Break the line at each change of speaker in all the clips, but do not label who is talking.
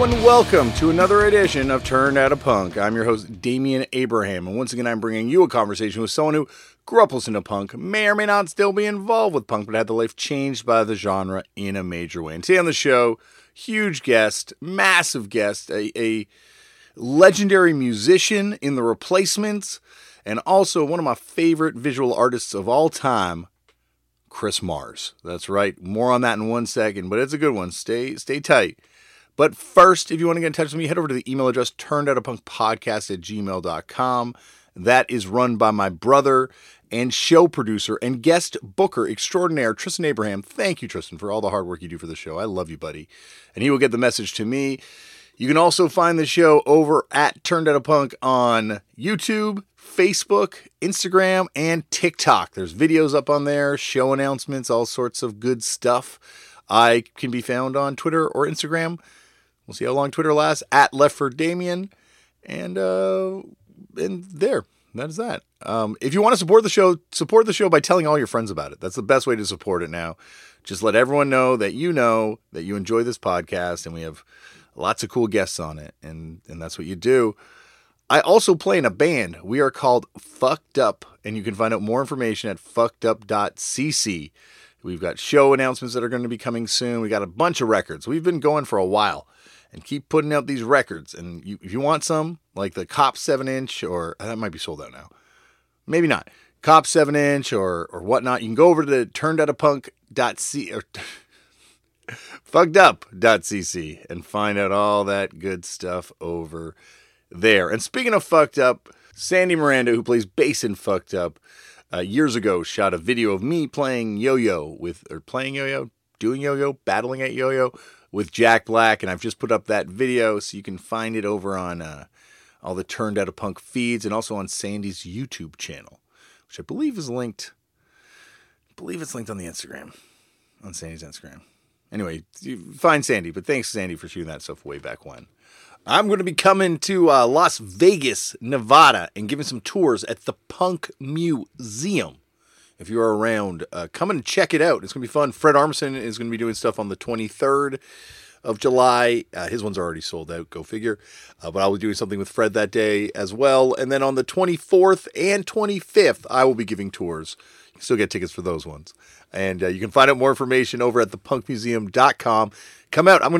and welcome to another edition of Turned Out a Punk. I'm your host, Damian Abraham, and once again I'm bringing you a conversation with someone who grew up listening to punk, may or may not still be involved with punk, but had their life changed by the genre in a major way. And today on the show, huge guest, massive guest, a legendary musician in The Replacements, and also one of my favorite visual artists of all time, Chris Mars. That's right, more on that in 1 second, but it's a good one. Stay tight. But first, if you want to get in touch with me, head over to the email address, turnedoutapunkpodcast@gmail.com. That is run by my brother and show producer and guest booker extraordinaire, Tristan Abraham. Thank you, Tristan, for all the hard work you do for the show. I love you, buddy. And he will get the message to me. You can also find the show over at Turned Out a Punk on YouTube, Facebook, Instagram, and TikTok. There's videos up on there, show announcements, all sorts of good stuff. I can be found on Twitter or Instagram. We'll see how long Twitter lasts, at LeftForDamian. And there, that is that. If you want to support the show by telling all your friends about it. That's the best way to support it now. Just let everyone know that you enjoy this podcast, and we have lots of cool guests on it, and that's what you do. I also play in a band. We are called Fucked Up, and you can find out more information at fuckedup.cc. We've got show announcements that are going to be coming soon. We got a bunch of records. We've been going for a while and keep putting out these records. And if you want some, like the Cop 7-inch, or that might be sold out now. Maybe not. Cop 7-inch or whatnot, you can go over to the turnedoutapunk.cc or fuckedup.cc and find out all that good stuff over there. And speaking of Fucked Up, Sandy Miranda, who plays bass in Fucked Up, years ago shot a video of me playing yo-yo, battling at yo-yo with Jack Black, and I've just put up that video, so you can find it over on all the Turned Out a Punk feeds, and also on Sandy's YouTube channel, which I believe is linked. I believe it's linked on the Instagram, on Sandy's Instagram. Anyway, you find Sandy, but thanks, Sandy, for shooting that stuff way back when. I'm going to be coming to Las Vegas, Nevada, and giving some tours at the Punk Museum. If you're around, come and check it out. It's going to be fun. Fred Armisen is going to be doing stuff on the 23rd of July. His one's already sold out, go figure. But I'll be doing something with Fred that day as well. And then on the 24th and 25th, I will be giving tours. You can still get tickets for those ones. And you can find out more information over at thepunkmuseum.com. Come out.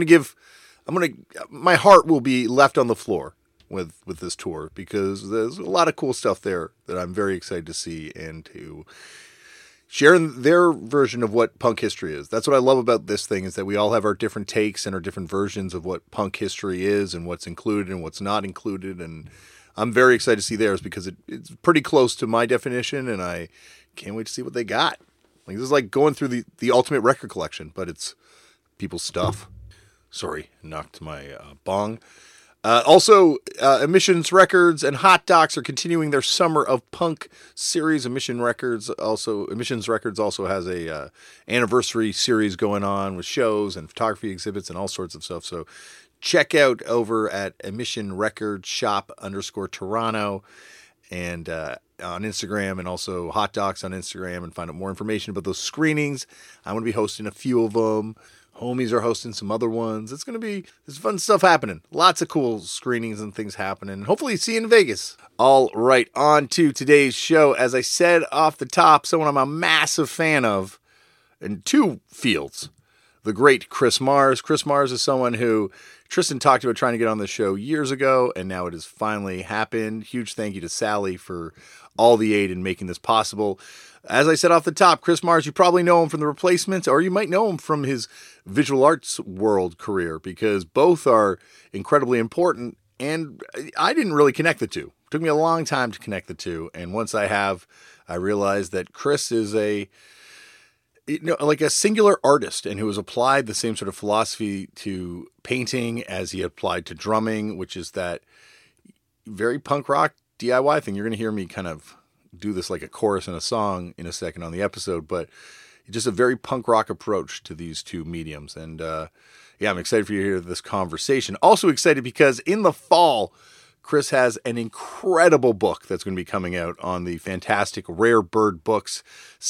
My heart will be left on the floor with this tour, because there's a lot of cool stuff there that I'm very excited to see and to share their version of what punk history is. That's what I love about this thing, is that we all have our different takes and our different versions of what punk history is and what's included and what's not included. And I'm very excited to see theirs, because it's pretty close to my definition, and I can't wait to see what they got. Like, this is like going through the ultimate record collection, but it's people's stuff. Sorry, knocked my bong. Also, Emissions Records and Hot Docs are continuing their Summer of Punk series. Emissions Records also has a anniversary series going on with shows and photography exhibits and all sorts of stuff. So check out over at Emission Records Shop _Toronto and on Instagram, and also Hot Docs on Instagram, and find out more information about those screenings. I'm going to be hosting a few of them. Homies are hosting some other ones. There's fun stuff happening. Lots of cool screenings and things happening. Hopefully see you in Vegas. All right, on to today's show. As I said off the top, someone I'm a massive fan of in two fields. The great Chris Mars. Chris Mars is someone who Tristan talked about trying to get on the show years ago, and now it has finally happened. Huge thank you to Sally for all the aid in making this possible. As I said off the top, Chris Mars, you probably know him from The Replacements, or you might know him from his visual arts world career, because both are incredibly important, and I didn't really connect the two. It took me a long time to connect the two, and once I have, I realized that Chris is like a singular artist, and who has applied the same sort of philosophy to painting as he applied to drumming, which is that very punk rock DIY thing. You're going to hear me kind of do this like a chorus in a song in a second on the episode, but just a very punk rock approach to these two mediums. And I'm excited for you to hear this conversation. Also excited because in the fall, Chris has an incredible book that's going to be coming out on the fantastic Rare Bird Books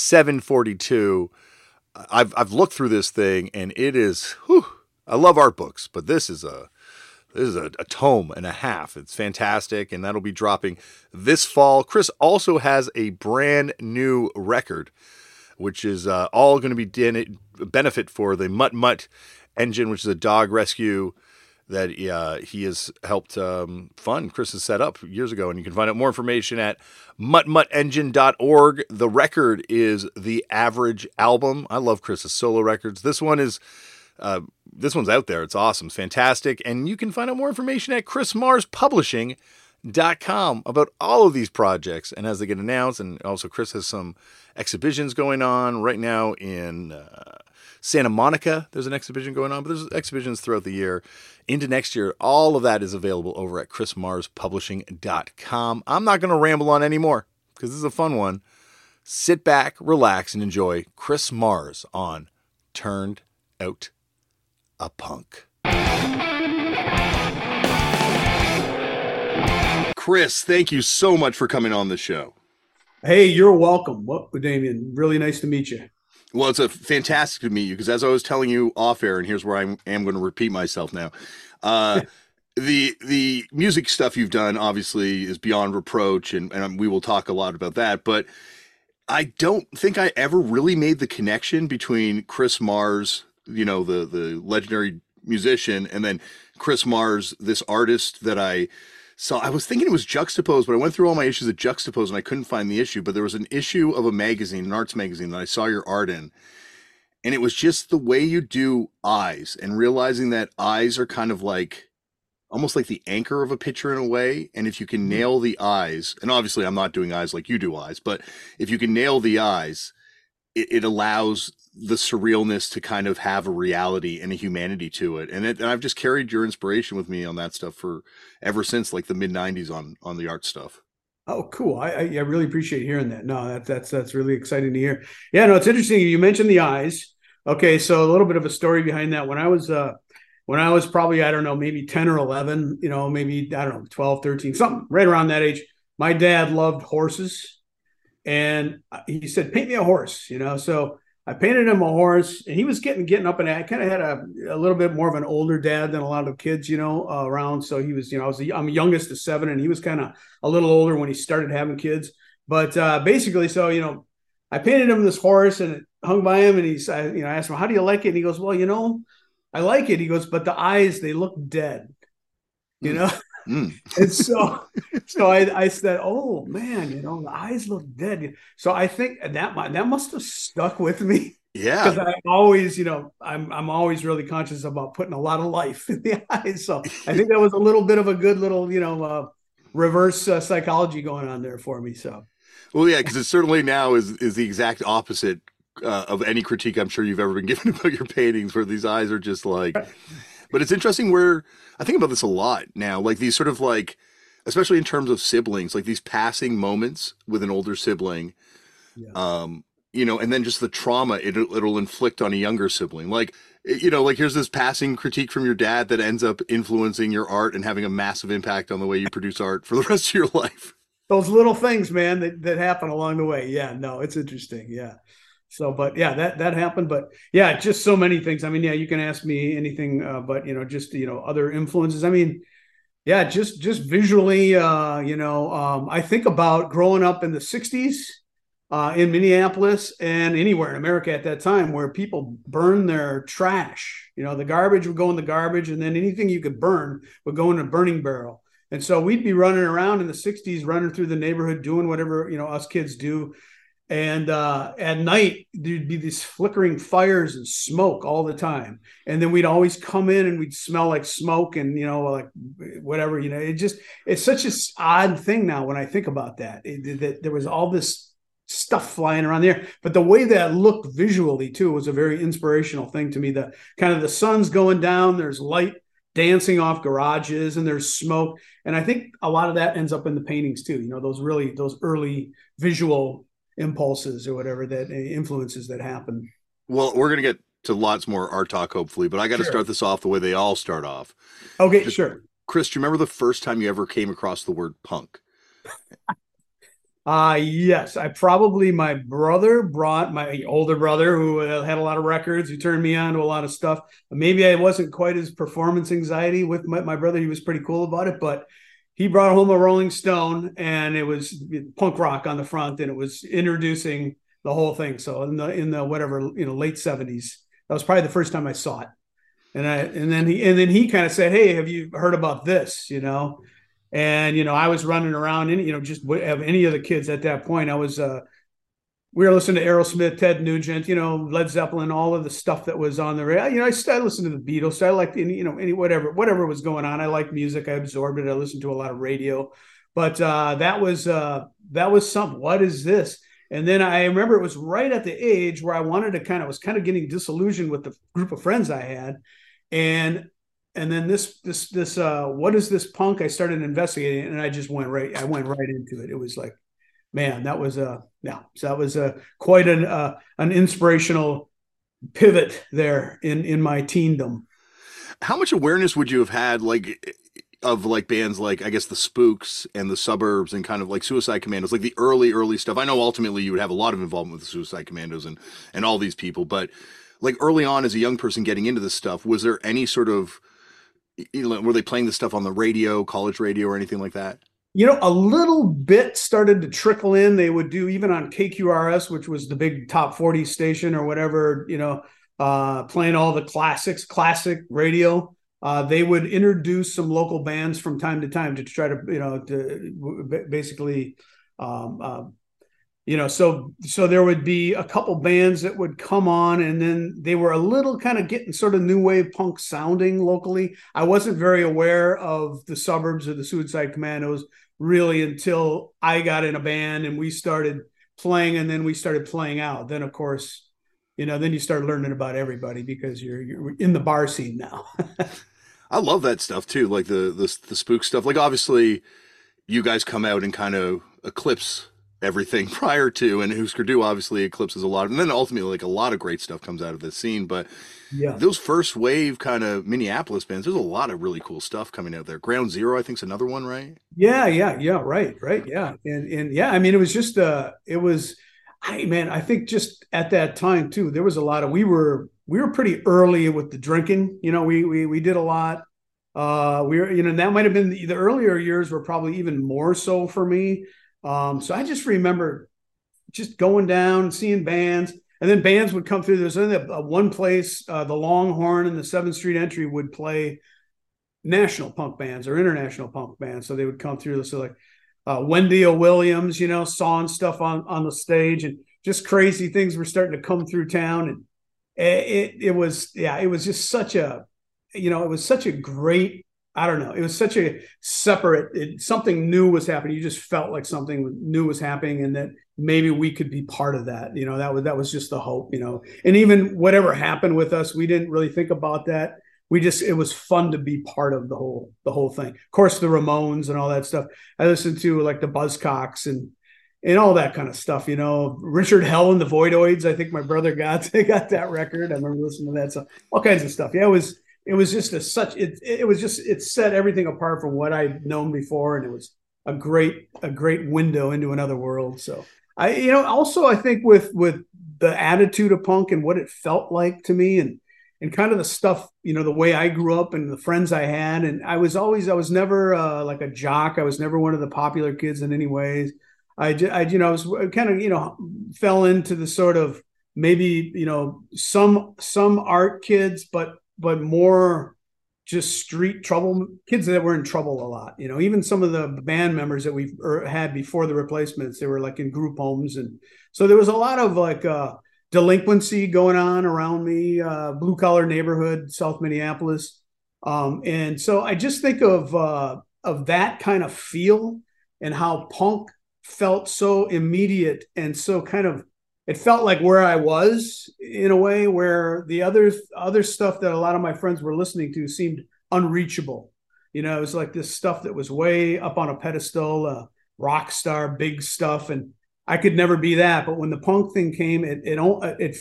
742. I've looked through this thing, and it is, I love art books, but this is a This is a tome and a half. It's fantastic, and that'll be dropping this fall. Chris also has a brand new record, which is all going to be benefit for the Mutt Mutt Engine, which is a dog rescue that he has helped fund. Chris has set up years ago, and you can find out more information at muttmuttengine.org. The record is The Average Album. I love Chris's solo records. This one's out there. It's awesome. It's fantastic. And you can find out more information at chrismarspublishing.com about all of these projects and as they get announced. And also Chris has some exhibitions going on right now in Santa Monica. There's an exhibition going on, but there's exhibitions throughout the year into next year. All of that is available over at chrismarspublishing.com. I'm not going to ramble on anymore because this is a fun one. Sit back, relax, and enjoy Chris Mars on Turned Out a Punk. Chris, thank you so much for coming on the show.
Hey, you're welcome. Well, Damien, really nice to meet you.
Well, it's a fantastic to meet you because as I was telling you off air, and here's where I am going to repeat myself now. The music stuff you've done obviously is beyond reproach, and we will talk a lot about that. But I don't think I ever really made the connection between Chris Mars, the legendary musician, and then Chris Mars, this artist that I saw. I was thinking it was Juxtaposed, but I went through all my issues of Juxtaposed and I couldn't find the issue. But there was an issue of a magazine, an arts magazine, that I saw your art in. And it was just the way you do eyes and realizing that eyes are kind of like almost like the anchor of a picture in a way. And if you can nail the eyes, and obviously I'm not doing eyes like you do eyes, but if you can nail the eyes, it allows the surrealness to kind of have a reality and a humanity to it. And I've just carried your inspiration with me on that stuff for ever since like the mid 90s on the art stuff.
Oh, cool. I really appreciate hearing that. No, that's really exciting to hear. Yeah, no, it's interesting. You mentioned the eyes. Okay. So a little bit of a story behind that. When I was probably, I don't know, maybe 10 or 11, maybe, I don't know, 12, 13, something right around that age. My dad loved horses and he said, paint me a horse, so I painted him a horse, and he was getting up, and I kind of had a little bit more of an older dad than a lot of kids, around. So he was, I'm youngest of 7, and he was kind of a little older when he started having kids. But basically, so I painted him this horse, and it hung by him, and I asked him, "How do you like it?" And he goes, "Well, I like it." He goes, "But the eyes, they look dead, And so I said, "Oh man, the eyes look dead." So I think that must have stuck with me.
Yeah,
because I always, I'm always really conscious about putting a lot of life in the eyes. So I think that was a little bit of a good little, reverse psychology going on there for me. So,
well, yeah, because it certainly now is the exact opposite of any critique I'm sure you've ever been given about your paintings, where these eyes are just like. But it's interesting where I think about this a lot now, like these sort of like, especially in terms of siblings, like these passing moments with an older sibling, and then just the trauma it'll inflict on a younger sibling. Like, like here's this passing critique from your dad that ends up influencing your art and having a massive impact on the way you produce art for the rest of your life.
Those little things, man, that happen along the way. Yeah, no, it's interesting. Yeah. So, but yeah, that happened. But yeah, just so many things. I mean, yeah, you can ask me anything, but just other influences. I mean, yeah, just visually, I think about growing up in the '60s in Minneapolis and anywhere in America at that time, where people burn their trash. The garbage would go in the garbage, and then anything you could burn would go in a burning barrel. And so we'd be running around in the '60s, running through the neighborhood, doing whatever us kids do. And at night, there'd be these flickering fires and smoke all the time. And then we'd always come in and we'd smell like smoke and, like whatever, it's such an odd thing now when I think about that, that there was all this stuff flying around there. But the way that looked visually, too, was a very inspirational thing to me. The kind of the sun's going down, there's light dancing off garages, and there's smoke. And I think a lot of that ends up in the paintings, too. Those early visual impulses or whatever, that influences that happen.
Well, we're going to get to lots more art talk, hopefully, but I got to start this off the way they all start off.
Okay, sure.
Chris, do you remember the first time you ever came across the word punk?
Yes, my brother brought my older brother who had a lot of records, who turned me on to a lot of stuff. Maybe I wasn't quite as performance anxiety with my brother. He was pretty cool about it, but he brought home a Rolling Stone and it was punk rock on the front and it was introducing the whole thing. So in the whatever, late 70s, that was probably the first time I saw it. And then he kind of said, "Hey, have you heard about this?" And I was running around, and just have any of the kids at that point. We were listening to Aerosmith, Ted Nugent, Led Zeppelin, all of the stuff that was on the radio. I listened to the Beatles. I liked any whatever was going on. I liked music. I absorbed it. I listened to a lot of radio, but that was something. What is this? And then I remember it was right at the age where I wanted to was kind of getting disillusioned with the group of friends I had, and then this what is this punk? I started investigating it, and I went right into it. It was like, man, that was quite an inspirational pivot there in my teendom.
How much awareness would you have had, like, of like bands like, I guess, the Spooks and the Suburbs and kind of like Suicide Commandos, like the early stuff? I know ultimately you would have a lot of involvement with the Suicide Commandos and all these people, but like early on as a young person getting into this stuff, was there any sort of, were they playing this stuff on the radio, college radio, or anything like that?
A little bit started to trickle in. They would do even on KQRS, which was the big top 40 station or whatever, playing all the classic radio. They would introduce some local bands from time to time to try to basically, so there would be a couple bands that would come on, and then they were a little kind of getting sort of new wave punk sounding locally. I wasn't very aware of the Suburbs or the Suicide Commandos really until I got in a band and we started playing, and then we started playing out. Then of course, then you start learning about everybody because you're in the bar scene now.
I love that stuff too, like the Spook stuff. Like obviously, you guys come out and kind of eclipse everything prior to, and Husker Du obviously eclipses a lot, and then ultimately like a lot of great stuff comes out of this scene. But
Yeah.
those first wave kind of Minneapolis bands, there's a lot of really cool stuff coming out there. Ground Zero, I think, is another one, right?
Yeah. Right. Yeah. And yeah, I mean, it was just, I think just at that time too, there was a lot of, we were pretty early with the drinking, we did a lot. That might've been the earlier years were probably even more so for me. So I just remember just going down, seeing bands, and then bands would come through. There's only one place, the Longhorn and the 7th Street Entry would play national punk bands or international punk bands. So they would come through. So like Wendy O. Williams, sawing stuff on the stage, and just crazy things were starting to come through town. And it was just such a, it was such a great, I don't know, it was such a separate, something new was happening. You just felt like something new was happening, and that maybe we could be part of that. That was just the hope. And even whatever happened with us, we didn't really think about that. It was fun to be part of the whole thing. Of course, the Ramones and all that stuff. I listened to like the Buzzcocks and all that kind of stuff. Richard Hell and the Voidoids. I think my brother got that record. I remember listening to that. So all kinds of stuff. Yeah, it was just it set everything apart from what I'd known before, and it was a great window into another world. So also I think with the attitude of punk and what it felt like to me, and kind of the stuff, the way I grew up and the friends I had. And I was never like a jock. I was never one of the popular kids in any ways. I was kind of, fell into the sort of maybe, some art kids, but more just street trouble kids that were in trouble a lot. Even some of the band members that we had before the Replacements, they were like in group homes. And so there was a lot of like, delinquency going on around me, blue collar neighborhood, South Minneapolis. And so I just think of that kind of feel and how punk felt so immediate and so kind of, it felt like where I was in a way where the other stuff that a lot of my friends were listening to seemed unreachable. It was like this stuff that was way up on a pedestal, rock star, big stuff. And I could never be that. But when the punk thing came, it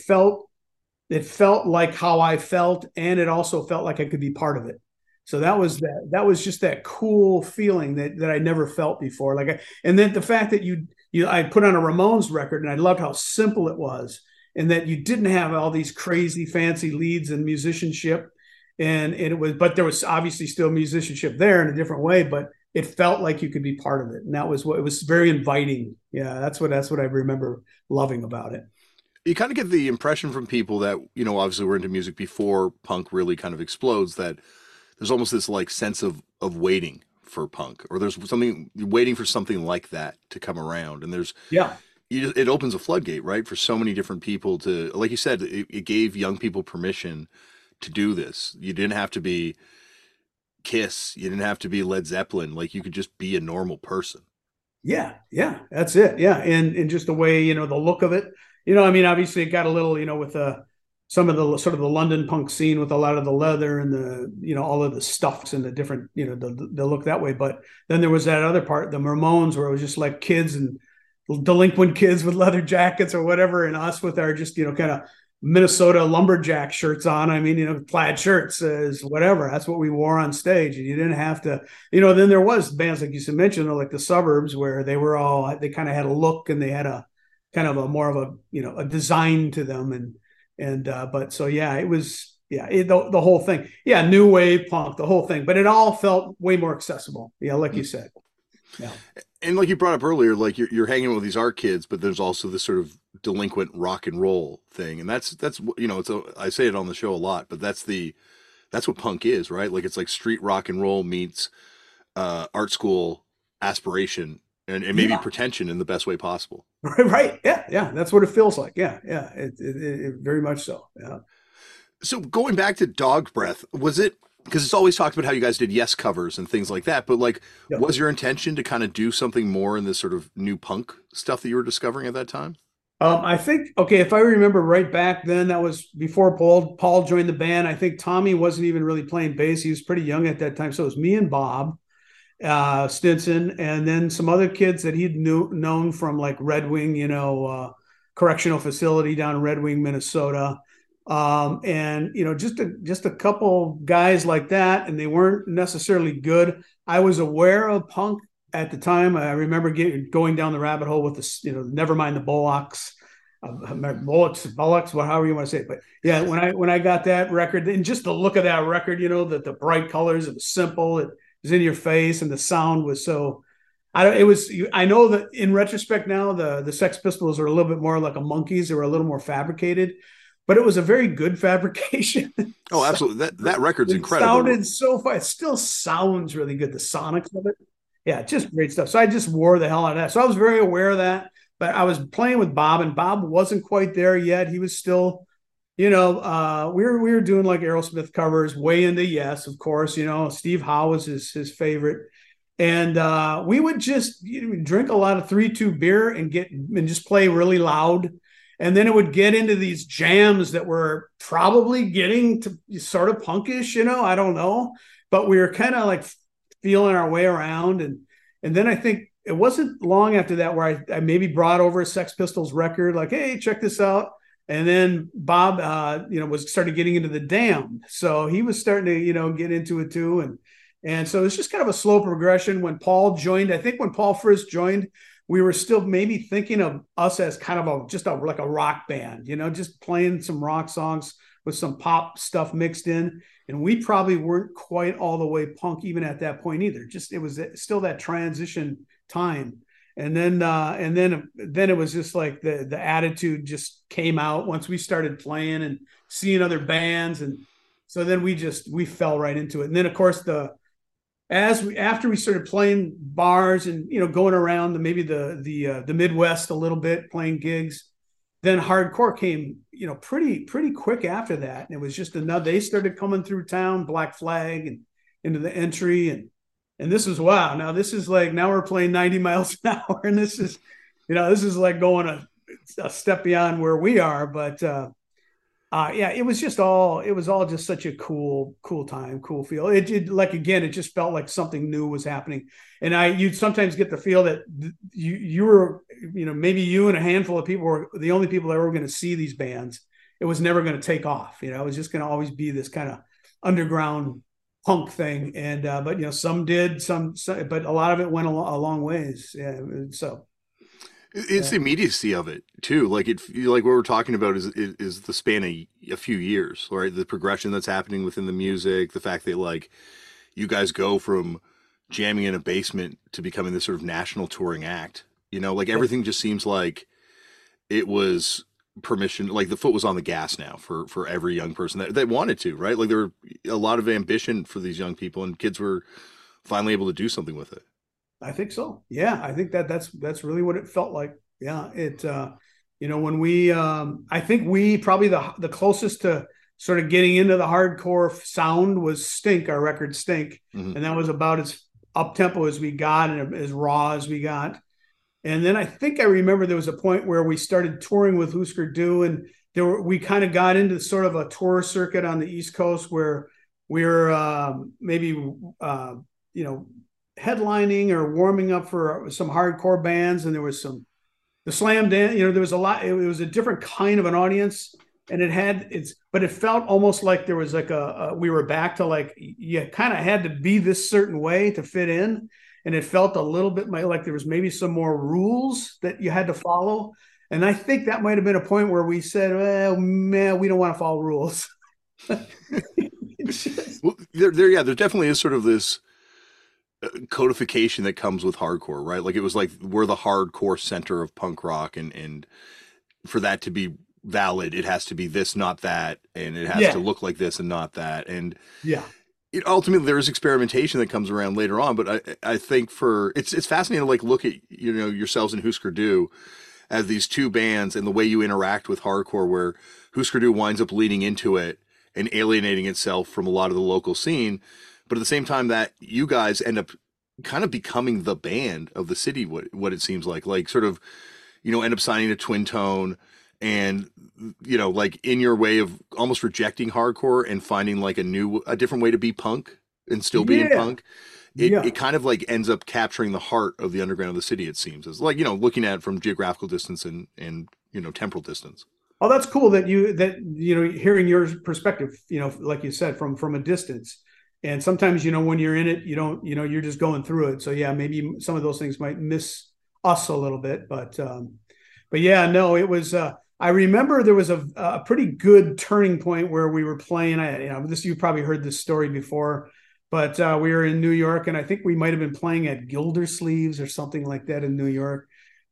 felt like how I felt, and it also felt like I could be part of it. So that was just that cool feeling that I never felt before. And then the fact that I put on a Ramones record, and I loved how simple it was, and that you didn't have all these crazy fancy leads and musicianship, and it was, but there was obviously still musicianship there in a different way, but it felt like you could be part of it, and that was what it was, very inviting. Yeah, that's what I remember loving about it.
You kind of get the impression from people that, obviously were into music before punk really kind of explodes, that there's almost this like sense of waiting for punk, or there's something waiting for something like that to come around. And
Yeah.
it opens a floodgate, right? For so many different people to, like you said, it gave young people permission to do this. You didn't have to be Kiss. You didn't have to be Led Zeppelin. Like you could just be a normal person.
Yeah, yeah, that's it. Yeah, and just the way, the look of it. I mean, obviously it got a little, with some of the sort of the London punk scene with a lot of the leather and the, all of the stuffs and the different, the look that way. But then there was that other part, the Ramones, where it was just like kids and delinquent kids with leather jackets or whatever, and us with our just, kind of Minnesota lumberjack shirts on. I mean, plaid shirts is whatever. That's what we wore on stage. And you didn't have to, then there was bands like you mentioned, like the Suburbs, where they kind of had a look, and they had a kind of a more of a, a design to them. But so, yeah, it was, the whole thing. Yeah. New wave punk, the whole thing, but it all felt way more accessible. Yeah. Like you said. Yeah.
And like you brought up earlier, like you're hanging with these art kids, but there's also this sort of delinquent rock and roll thing. And that's, I say it on the show a lot, but that's what punk is, right? Like it's like street rock and roll meets art school aspiration and maybe pretension in the best way possible.
Right. Yeah. Yeah. That's what it feels like. Yeah. Yeah. It very much so. Yeah.
So going back to Dog Breath, was it, because it's always talked about how you guys did Yes covers and things like that, but like, was your intention to kind of do something more in this sort of new punk stuff that you were discovering at that time?
I think, okay, if I remember right back then, that was before Paul joined the band. I think Tommy wasn't even really playing bass. He was pretty young at that time. So it was me and Bob Stinson, and then some other kids that he'd known from like Red Wing, correctional facility down in Red Wing, Minnesota. And just a couple guys like that, and they weren't necessarily good. I was aware of punk at the time. I remember going down the rabbit hole with never mind the Bullocks, Bullocks, however you want to say it. But yeah, when I got that record, and just the look of that record, the bright colors, it was simple, it was in your face, and the sound was so. I know that in retrospect now, the Sex Pistols are a little bit more like a Monkees. They were a little more fabricated, but it was a very good fabrication.
Oh, absolutely. That record's incredible.
It sounded so fun. It still sounds really good. The sonics of it. Yeah, just great stuff. So I just wore the hell out of that. So I was very aware of that, but I was playing with Bob, and Bob wasn't quite there yet. He was still, we were doing like Aerosmith covers, way into Yes, of course, Steve Howe was his favorite. And we would just drink a lot of 3-2 beer and just play really loud. And then it would get into these jams that were probably getting to sort of punkish, I don't know, but we were kind of like feeling our way around. And then I think it wasn't long after that where I maybe brought over a Sex Pistols record, like, hey, check this out. And then Bob, started getting into the Damned. So he was starting to, get into it too. And so it's just kind of a slow progression. When Paul joined, I think when Paul first joined, we were still maybe thinking of us as kind of like a rock band, just playing some rock songs with some pop stuff mixed in. And we probably weren't quite all the way punk even at that point either. Just, it was still that transition time. And then it was just like the attitude just came out once we started playing and seeing other bands. And so then we fell right into it. And then of course after we started playing bars and going around the Midwest a little bit, playing gigs, then hardcore came pretty quick after that, and it was just they started coming through town, Black Flag and into the Entry, and this is wow. Now this is like, now we're playing 90 miles an hour, and this is like going a step beyond where we are, but. It was all just such a cool time, cool feel. It like, again, it just felt like something new was happening. And you'd sometimes get the feel that you were, maybe you and a handful of people were the only people that were going to see these bands. It was never going to take off. It was just going to always be this kind of underground punk thing. And, but some did, some, but a lot of it went a long ways. Yeah. So.
It's the immediacy of it too. Like like what we're talking about is the span of a few years, right? The progression that's happening within the music, the fact that like you guys go from jamming in a basement to becoming this sort of national touring act. Like
Yeah.
everything just seems like it was permission, like the foot was on the gas now for every young person that wanted to, right? Like there were a lot of ambition for these young people, and kids were finally able to do something with it.
I think so. Yeah, I think that's really what it felt like. Yeah, when we I think we probably the closest to sort of getting into the hardcore sound was Stink, our record Stink,
Hmm.
and that was about as up tempo as we got and as raw as we got. And then I think I remember there was a point where we started touring with Husker Du, and we kind of got into sort of a tour circuit on the East Coast where we were maybe you know headlining or warming up for some hardcore bands, and there was the slam dance. There was a lot. It was a different kind of an audience, and but it felt almost like there was like we were back to like you kind of had to be this certain way to fit in, and it felt a little bit like there was maybe some more rules that you had to follow. And I think that might have been a point where we said, well, man, we don't want to follow rules. Just,
Well, yeah, there definitely is sort of this codification that comes with hardcore, right? Like it was like we're the hardcore center of punk rock, and for that to be valid, it has to be this, not that, and it has to
yeah,
look like this and not that, and
yeah,
ultimately there is experimentation that comes around later on. But I think it's fascinating to like look at yourselves and Husker Du as these two bands and the way you interact with hardcore, where Husker Du winds up leaning into it and alienating itself from a lot of the local scene, but at the same time that you guys end up kind of becoming the band of the city. What it seems like sort of end up signing to Twin Tone, and like in your way of almost rejecting hardcore and finding like a different way to be punk and still being
yeah,
punk. It
yeah.
kind of like ends up capturing the heart of the underground of the city. It seems as like looking at it from geographical distance and temporal distance.
Oh, that's cool that hearing your perspective, like you said, from a distance. And sometimes, when you're in it, you don't, you're just going through it. So yeah, maybe some of those things might miss us a little bit, but yeah, no, it was. I remember there was a pretty good turning point where we were playing. You probably heard this story before, but we were in New York, and I think we might have been playing at Gildersleeves or something like that in New York.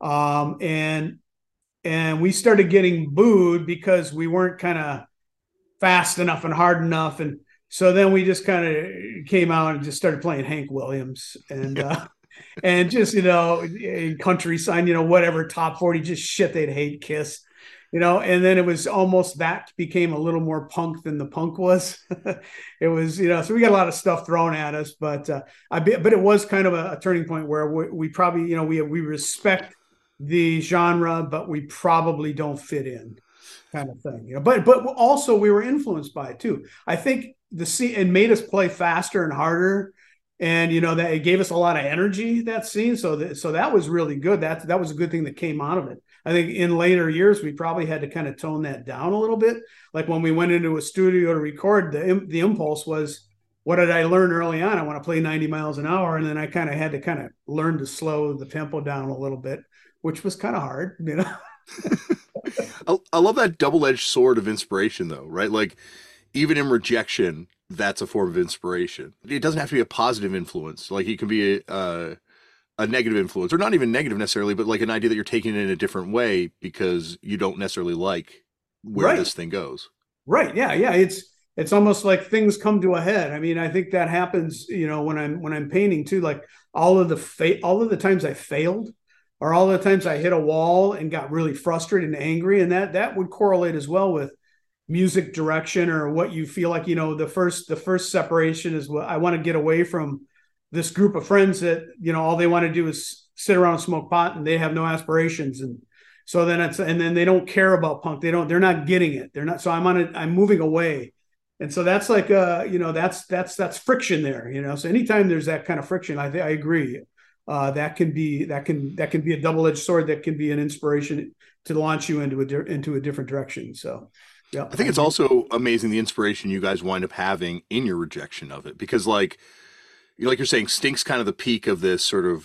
And we started getting booed because we weren't kind of fast enough and hard enough. And so then we just kind of came out and just started playing Hank Williams and just, in countryside, whatever top 40, just shit they'd hate, Kiss. And then it was almost that became a little more punk than the punk was. It was, so we got a lot of stuff thrown at us, but it was kind of a turning point where we probably, we respect the genre, but we probably don't fit in, kind of thing. But also we were influenced by it too. I think it made us play faster and harder, and that it gave us a lot of energy, that scene. So that was really good. That was a good thing that came out of it. I think in later years we probably had to kind of tone that down a little bit. Like when we went into a studio to record, the impulse was, what did I learn early on? I want to play 90 miles an hour, and then I kind of had to kind of learn to slow the tempo down a little bit, which was kind of hard.
I love that double-edged sword of inspiration, though, right? Like even in rejection, that's a form of inspiration. It doesn't have to be a positive influence. Like it can be a negative influence, or not even negative necessarily, but like an idea that you're taking it in a different way because you don't necessarily like where
Right.
this thing goes.
Right. Yeah. Yeah. It's almost like things come to a head. I mean, I think that happens, when I'm painting too. Like all of the times I failed, or all the times I hit a wall and got really frustrated and angry, and that would correlate as well with music direction, or what you feel like. The first separation is what I want to get away from this group of friends that all they want to do is sit around and smoke pot, and they have no aspirations. And so then they don't care about punk. They're not getting it. They're not. So I'm moving away. And so that's like that's friction there. So anytime there's that kind of friction, I agree. That can be a double-edged sword, that can be an inspiration to launch you into a different direction. So yeah,
I think it's also amazing the inspiration you guys wind up having in your rejection of it, because like you're saying, Stink's kind of the peak of this sort of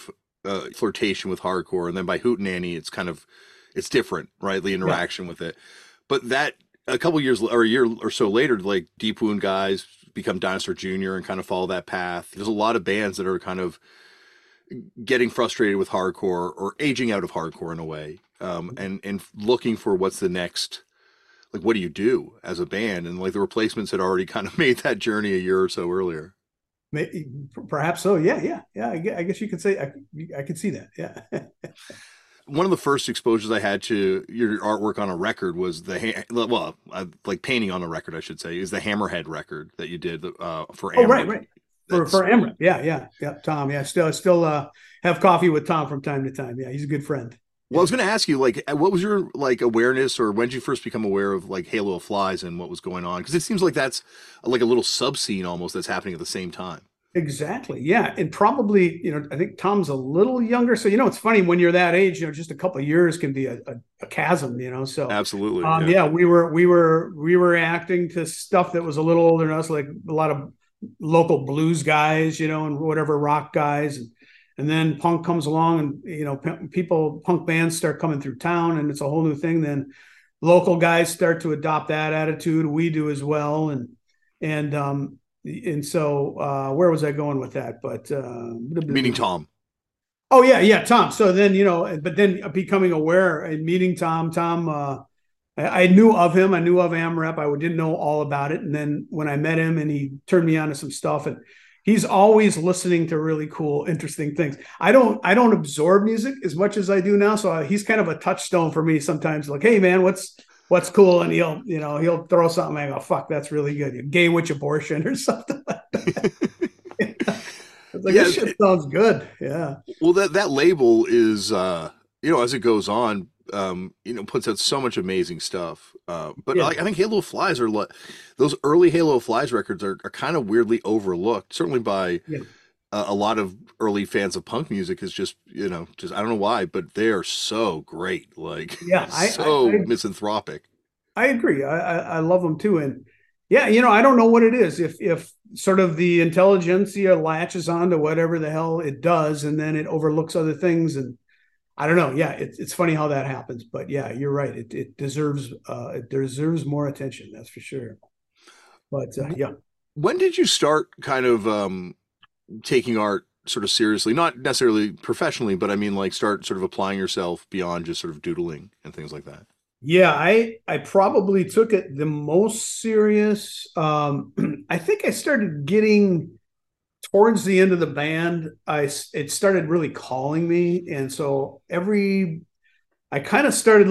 flirtation with hardcore, and then by Hootenanny, it's different, right? The
Yeah.
interaction with it. But that a couple years or a year or so later, like Deep Wound guys become Dinosaur Jr. and kind of follow that path. There's a lot of bands that are kind of getting frustrated with hardcore or aging out of hardcore in a way, and looking for what's the next. Like, what do you do as a band? And like the Replacements had already kind of made that journey a year or so earlier.
Perhaps so. Yeah, yeah, yeah. I guess you could say I could see that. Yeah.
One of the first exposures I had to your artwork on a record was like painting on a record, I should say, is the Hammerhead record that you did for
Oh, right,
Amrit.
right.
That's
For Emra. Yeah, yeah, yeah. Tom. Yeah, still have coffee with Tom from time to time. Yeah, he's a good friend.
well, I
Yeah.
was going to ask you, like, what was your like awareness, or when did you first become aware of like Halo of Flies and what was going on? Because it seems like that's like a little sub scene almost that's happening at the same time.
Exactly. Yeah. And probably, I think Tom's a little younger. So, it's funny when you're that age, just a couple of years can be a chasm, So,
Absolutely, yeah.
yeah, we were reacting to stuff that was a little older than us, like a lot of local blues guys, and whatever rock guys. And then punk comes along and, punk bands start coming through town and it's a whole new thing. Then local guys start to adopt that attitude. We do as well. And so where was I going with that? But
Meaning Tom.
oh yeah, yeah, Tom. So then but then becoming aware and meeting Tom. I knew of him. I knew of AmRep. I didn't know all about it. And then when I met him, and he turned me on to some stuff, and he's always listening to really cool, interesting things. I don't absorb music as much as I do now. So he's kind of a touchstone for me sometimes. Like, hey man, what's cool, and he'll throw something. I go, fuck, that's really good. Gay witch abortion or something like that. It's like,
Yeah,
this shit sounds good. Yeah,
well, that label is, as it goes on, puts out so much amazing stuff. But
yeah,
like, I think Halo of Flies those early Halo of Flies records are kind of weirdly overlooked, certainly by
yeah,
a lot of early fans of punk music. Is just I don't know why, but they are so great, like
yeah.
so misanthropic.
I agree. I love them too. And yeah, I don't know what it is. If sort of the intelligentsia latches on to whatever the hell it does, and then it overlooks other things, and I don't know. Yeah, it's funny how that happens. But yeah, you're right. It deserves more attention. That's for sure. But yeah.
When did you start kind of taking art sort of seriously, not necessarily professionally, but I mean like start sort of applying yourself beyond just sort of doodling and things like that?
Yeah, I probably took it the most serious. I think I started getting towards the end of the band. It started really calling me, and so I kind of started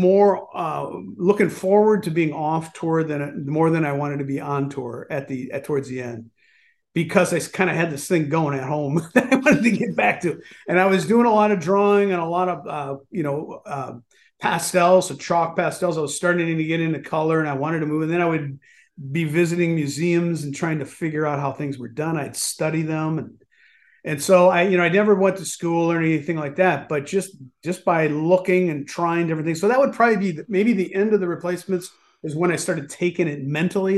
looking forward to being off tour than more than I wanted to be on tour towards the end, because I kind of had this thing going at home that I wanted to get back to. And I was doing a lot of drawing and a lot of, pastels, so chalk pastels. I was starting to get into color and I wanted to move. And then I would be visiting museums and trying to figure out how things were done. I'd study them. And so I never went to school or anything like that, but just by looking and trying different things. So that would probably be maybe the end of the Replacements is when I started taking it mentally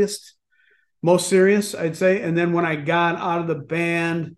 most serious, I'd say. And then when I got out of the band,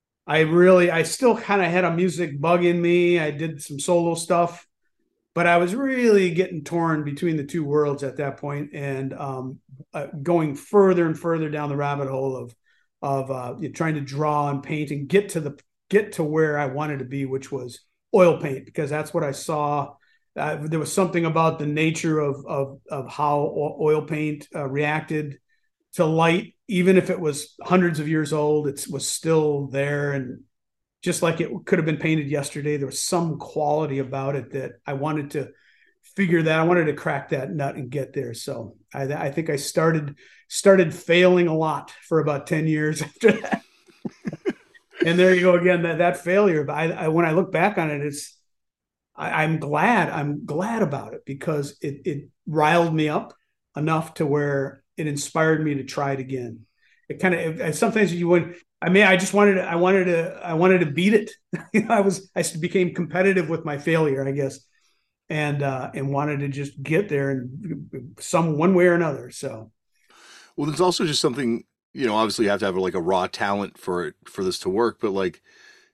I still kind of had a music bug in me. I did some solo stuff, but I was really getting torn between the two worlds at that point, and going further and further down the rabbit hole of trying to draw and paint and get to where I wanted to be, which was oil paint, because that's what I saw. There was something about the nature of how oil paint reacted to light, even if it was hundreds of years old. It was still there, and just like it could have been painted yesterday, there was some quality about it that I wanted to figure that. I wanted to crack that nut and get there. So I think I started failing a lot for about 10 years after that. And there you go again, that failure. But when I look back on it, I'm glad about it, because it riled me up enough to where it inspired me to try it again. It kind of, sometimes you would, I just I wanted to beat it. I became competitive with my failure, I guess, and wanted to just get there in one way or another. So,
Well, there's also just something, obviously you have to have like a raw talent for this to work, but like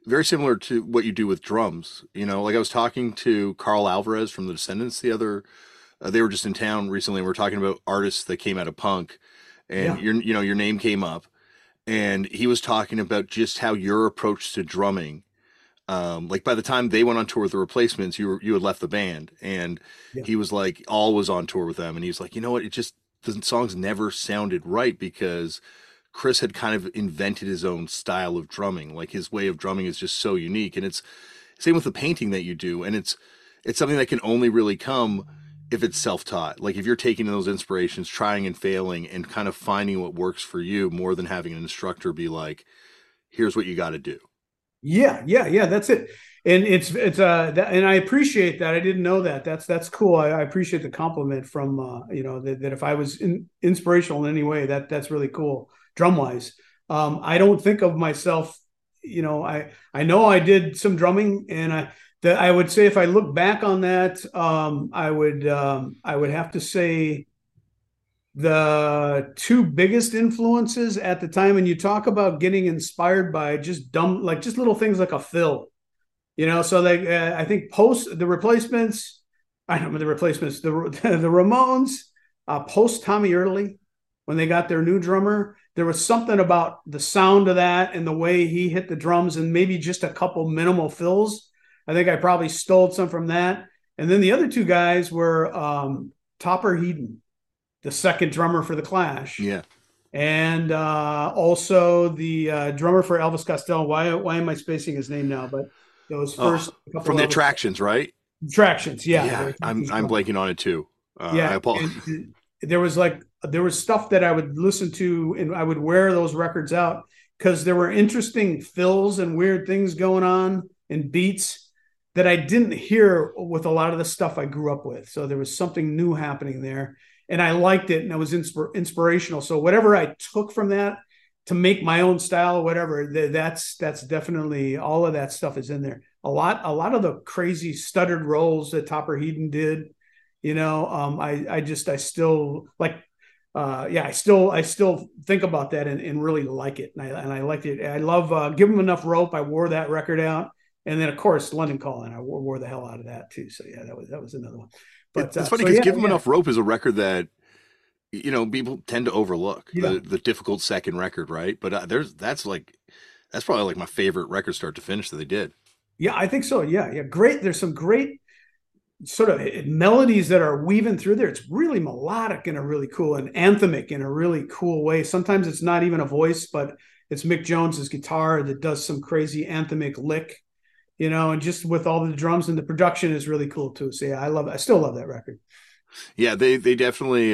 very similar to what you do with drums. You know, like I was talking to Carl Alvarez from the Descendants the other. They were just in town recently. And we are talking about artists that came out of punk, and
Yeah.
your name came up, and he was talking about just how your approach to drumming. Like by the time they went on tour with the Replacements, you had left the band, and
Yeah.
he was like, all was on tour with them, and he was like, you know what, it just the songs never sounded right because Chris had kind of invented his own style of drumming. Like his way of drumming is just so unique, and it's same with the painting that you do, and it's something that can only really come if it's self-taught. Like if you're taking those inspirations, trying and failing, and kind of finding what works for you, more than having an instructor be like, "Here's what you got to do."
Yeah, yeah, yeah. That's it. And and I appreciate that. I didn't know that. That's cool. I appreciate the compliment from that if I was inspirational in any way, that's really cool. Drum wise, I don't think of myself. I know I did some drumming, and I would say if I look back on that, I would have to say the two biggest influences at the time, and you talk about getting inspired by just dumb, like just little things like a fill, so like I think post the Replacements, I don't know, the Replacements, the the Ramones, post Tommy Early, when they got their new drummer, there was something about the sound of that and the way he hit the drums, and maybe just a couple minimal fills. I think I probably stole some from that. And then the other two guys were Topper Headon, the second drummer for the Clash,
Yeah.
and also the drummer for Elvis Costello. Why am I spacing his name now? But those
Oh,
first couple
from the
Elvis
Attractions, right?
Attractions, yeah,
Yeah, I'm blanking on it too. I
yeah.
apologize.
And there was stuff that I would listen to, and I would wear those records out because there were interesting fills and weird things going on and beats that I didn't hear with a lot of the stuff I grew up with. So there was something new happening there, and I liked it, and it was inspirational. So whatever I took from that to make my own style or whatever, that's definitely, all of that stuff is in there. A lot of the crazy stuttered rolls that Topper Headon did, I still like, I still think about that and really like it. And I liked it. I love Give 'Em Enough Rope. I wore that record out. And then of course London Calling, I wore the hell out of that too. So yeah, that was another one. But
It's funny
so
because
yeah,
"Give 'Em
yeah,
Enough Rope" is a record that people tend to overlook,
yeah.
the difficult second record, right? But that's probably like my favorite record start to finish that they did.
Yeah, I think so. Yeah, yeah. Great. There's some great sort of melodies that are weaving through there. It's really melodic in a really cool, and anthemic in a really cool way. Sometimes it's not even a voice, but it's Mick Jones's guitar that does some crazy anthemic lick, and just with all the drums, and the production is really cool too. So yeah, I still love that record.
Yeah, they definitely.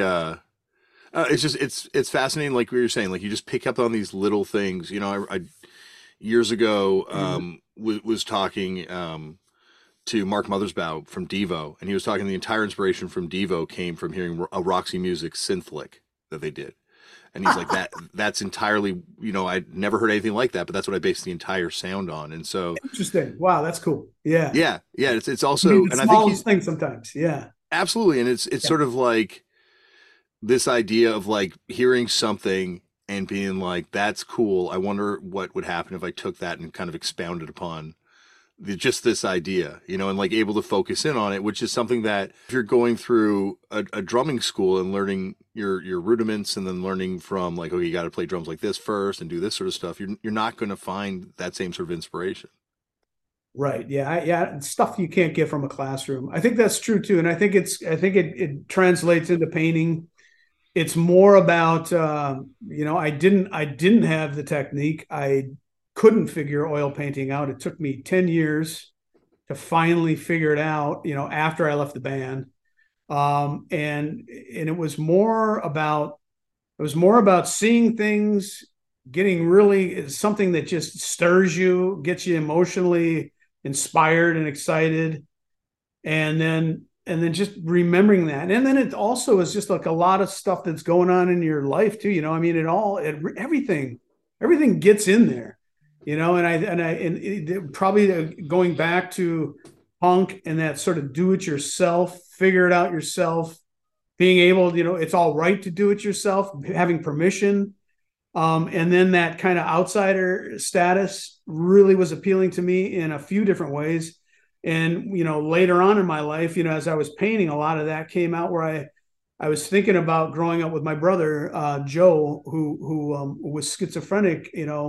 It's fascinating, like we were saying, like you just pick up on these little things. I years ago was talking to Mark Mothersbaugh from Devo, and he was talking the entire inspiration from Devo came from hearing a Roxy Music synth lick that they did. And he's like, that's entirely, I'd never heard anything like that, but that's what I based the entire sound on. And so,
Interesting. Wow, that's cool. Yeah.
yeah, it's
You
also,
need the
and I think
smallest
he's
thing sometimes. Yeah.
absolutely, and it's
Yeah.
sort of like this idea of like hearing something and being like, that's cool. I wonder what would happen if I took that and kind of expounded upon just this idea, and like able to focus in on it, which is something that if you're going through a drumming school and learning your rudiments and then learning from like, okay, you got to play drums like this first and do this sort of stuff, you're not going to find that same sort of inspiration.
Right. Yeah. Yeah. Stuff you can't get from a classroom. I think that's true too. And I think it translates into painting. It's more about, I didn't have the technique. I couldn't figure oil painting out. It took me 10 years to finally figure it out, after I left the band. And it was more about seeing things, getting really something that just stirs you, gets you emotionally inspired and excited, and then just remembering that. And then it also is just like a lot of stuff that's going on in your life too. I mean, everything gets in there, probably going back to punk and that sort of do it yourself, figure it out yourself, being able, it's all right to do it yourself, having permission. And then that kind of outsider status really was appealing to me in a few different ways. And, later on in my life, as I was painting, a lot of that came out where I was thinking about growing up with my brother, Joe, who was schizophrenic,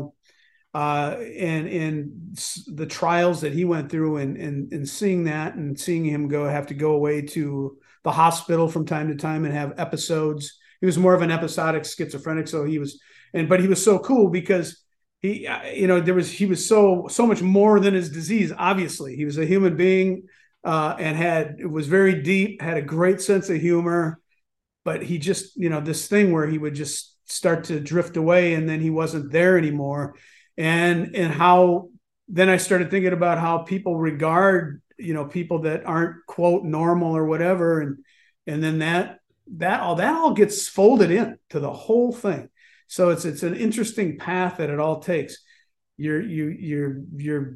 and the trials that he went through, and seeing that, and seeing him have to go away to the hospital from time to time and have episodes. He was more of an episodic schizophrenic, so but he was so cool because he was so much more than his disease. Obviously, he was a human being, and was very deep, had a great sense of humor, but he just, this thing where he would just start to drift away, and then he wasn't there anymore. And how then I started thinking about how people regard, people that aren't quote normal or whatever. And then that all gets folded in to the whole thing. So it's an interesting path that it all takes. You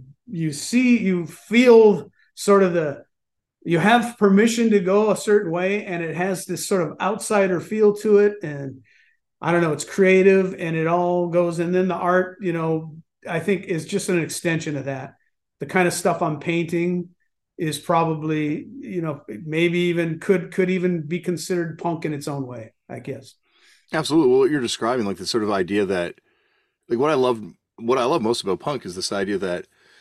feel sort of you have permission to go a certain way, and it has this sort of outsider feel to it. And I don't know, it's creative, and it all goes. And then the art, I think is just an extension of that. The kind of stuff I'm painting is probably, maybe even could even be considered punk in its own way, I guess.
Absolutely. Well, what you're describing, like the sort of idea that, like what I love most about punk is this idea that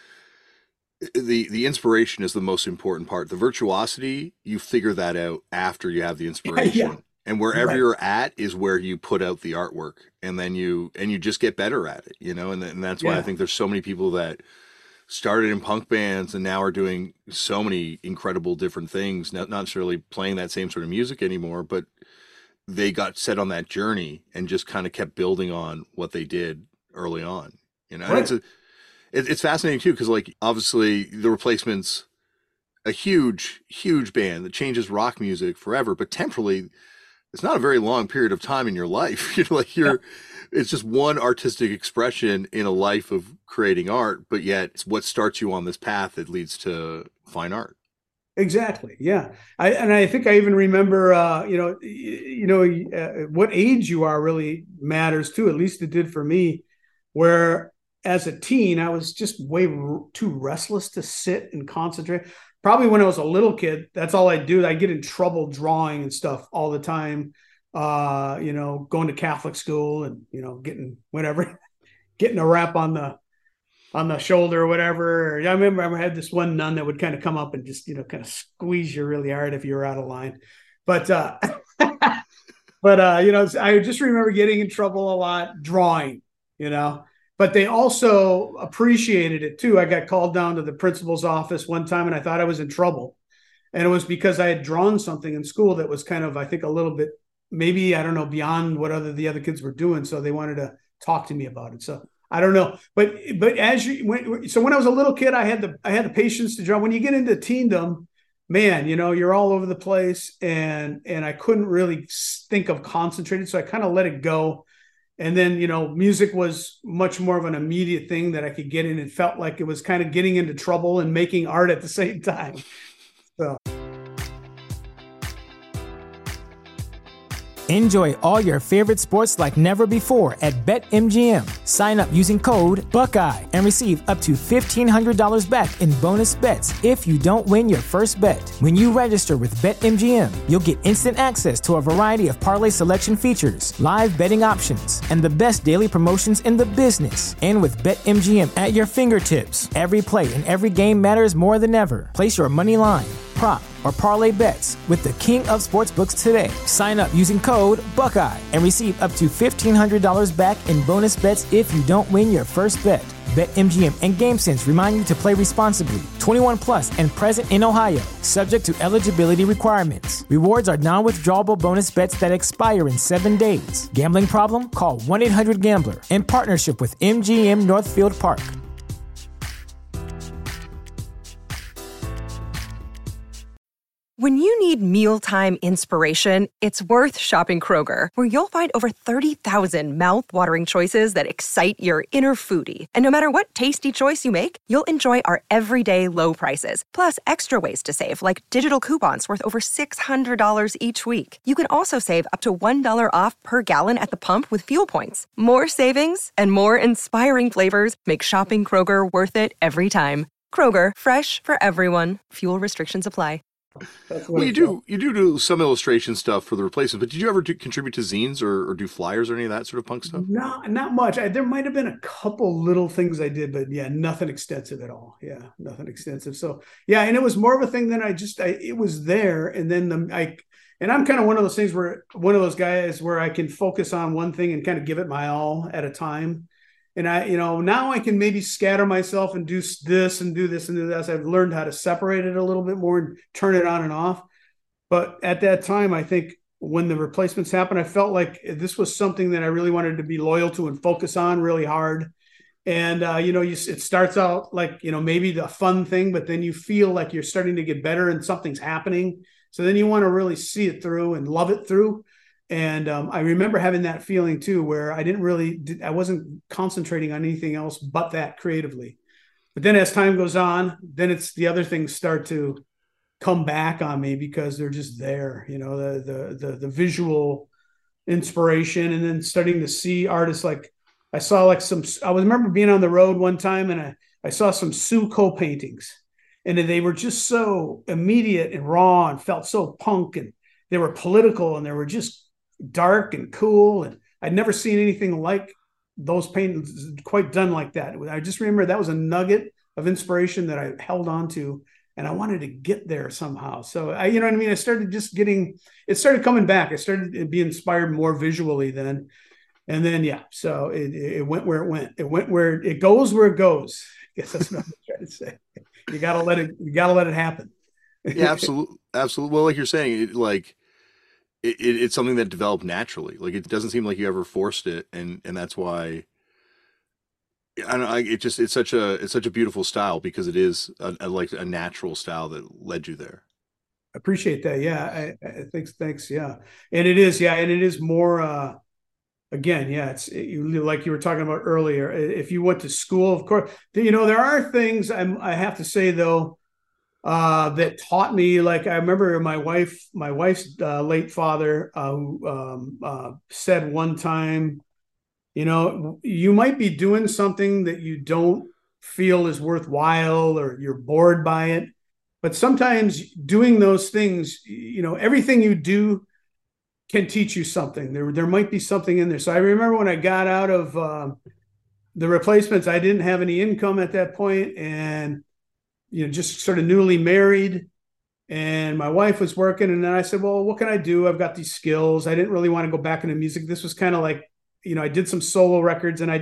the inspiration is the most important part. The virtuosity, you figure that out after you have the inspiration. Yeah. And wherever you're at is where you put out the artwork, and then you just get better at it, and that's why I think there's so many people that started in punk bands and now are doing so many incredible different things, not necessarily playing that same sort of music anymore, but they got set on that journey and just kind of kept building on what they did early on, Right. And it's fascinating too, because like obviously the Replacements, a huge band that changes rock music forever, but temporally it's not a very long period of time in your life. It's just one artistic expression in a life of creating art, but yet it's what starts you on this path that leads to fine art.
Exactly. Yeah. I think I even remember, what age you are really matters too. At least it did for me, where as a teen, I was just way too restless to sit and concentrate. Probably when I was a little kid, that's all I do. I get in trouble drawing and stuff all the time. Going to Catholic school and, getting a rap on the shoulder or whatever. I remember I had this one nun that would kind of come up and just, kind of squeeze you really hard if you were out of line. But, I just remember getting in trouble a lot drawing, but they also appreciated it too. I got called down to the principal's office one time and I thought I was in trouble. And it was because I had drawn something in school that was kind of, I think, a little bit, maybe, I don't know, beyond what the other kids were doing. So they wanted to talk to me about it. So I don't know. But when I was a little kid, I had the patience to draw. When you get into teendom, man, you're all over the place, and I couldn't really think of concentrating. So I kind of let it go. And then, music was much more of an immediate thing that I could get in. It felt like it was kind of getting into trouble and making art at the same time. So.
Enjoy all your favorite sports like never before at BetMGM. Sign up using code Buckeye and receive up to $1,500 back in bonus bets if you don't win your first bet. When you register with BetMGM, you'll get instant access to a variety of parlay selection features, live betting options, and the best daily promotions in the business. And with BetMGM at your fingertips, every play and every game matters more than ever. Place your money line, prop, or parlay bets with the king of sportsbooks today. Sign up using code Buckeye and receive up to $1,500 back in bonus bets if you don't win your first bet. BetMGM and GameSense remind you to play responsibly. 21 plus and present in Ohio, subject to eligibility requirements. Rewards are non-withdrawable bonus bets that expire in 7 days. Gambling problem? Call 1-800-GAMBLER. In partnership with MGM Northfield Park.
When you need mealtime inspiration, it's worth shopping Kroger, where you'll find over 30,000 mouth-watering choices that excite your inner foodie. And no matter what tasty choice you make, you'll enjoy our everyday low prices, plus extra ways to save, like digital coupons worth over $600 each week. You can also save up to $1 off per gallon at the pump with fuel points. More savings and more inspiring flavors make shopping Kroger worth it every time. Kroger, fresh for everyone. Fuel restrictions apply.
Well, you do some illustration stuff for the replacement, but did you ever contribute to zines or do flyers or any of that sort of punk stuff?
No, not much. There might have been a couple little things I did, but yeah, nothing extensive at all. Yeah, nothing extensive. So yeah, and it was more of a thing that it was there, and then I'm kind of one of those things one of those guys where I can focus on one thing and kind of give it my all at a time. And now I can maybe scatter myself and do this and do this and do this. I've learned how to separate it a little bit more and turn it on and off. But at that time, I think when the replacements happened, I felt like this was something that I really wanted to be loyal to and focus on really hard. And, it starts out like, maybe the fun thing, but then you feel like you're starting to get better and something's happening. So then you want to really see it through and love it through. And I remember having that feeling too, where I wasn't concentrating on anything else but that creatively. But then as time goes on, then it's the other things start to come back on me because they're just there, the visual inspiration, and then starting to see artists like I remember being on the road one time and I saw some Sue Ko paintings, and they were just so immediate and raw and felt so punk, and they were political and they were just dark and cool, and I'd never seen anything like those paintings quite done like that. I just remember that was a nugget of inspiration that I held on to, and I wanted to get there somehow. So I started it started coming back. I started to be inspired more visually then. And then, so it went where it went. It went where it goes, where it goes. I guess that's what I'm trying to say. You gotta let it happen.
Yeah, absolutely. Absolutely. Well, like you're saying, it's something that developed naturally. Like, it doesn't seem like you ever forced it, and that's why I don't know. It's such a beautiful style because it is a natural style that led you there.
Appreciate that. Yeah, thanks. Yeah, and it is. Yeah, and it is more. Again, yeah, it's like you were talking about earlier. If you went to school, of course, there are things I have to say though. That taught me, like I remember my wife's late father who said one time, you might be doing something that you don't feel is worthwhile or you're bored by it, but sometimes doing those things, everything you do can teach you something. There might be something in there. So I remember when I got out of the replacements, I didn't have any income at that point, and just sort of newly married, and my wife was working. And then I said, well, what can I do? I've got these skills. I didn't really want to go back into music. This was kind of like, I did some solo records, and I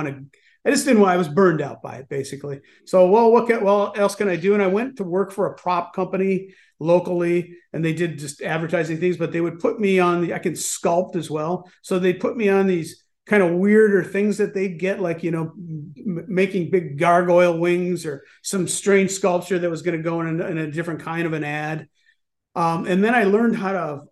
was burned out by it basically. So, well, what else can I do? And I went to work for a prop company locally, and they did just advertising things, but they would put me on I can sculpt as well. So they put me on these kind of weirder things that they'd get, like, making big gargoyle wings or some strange sculpture that was going to go in a different kind of an ad. And then I learned how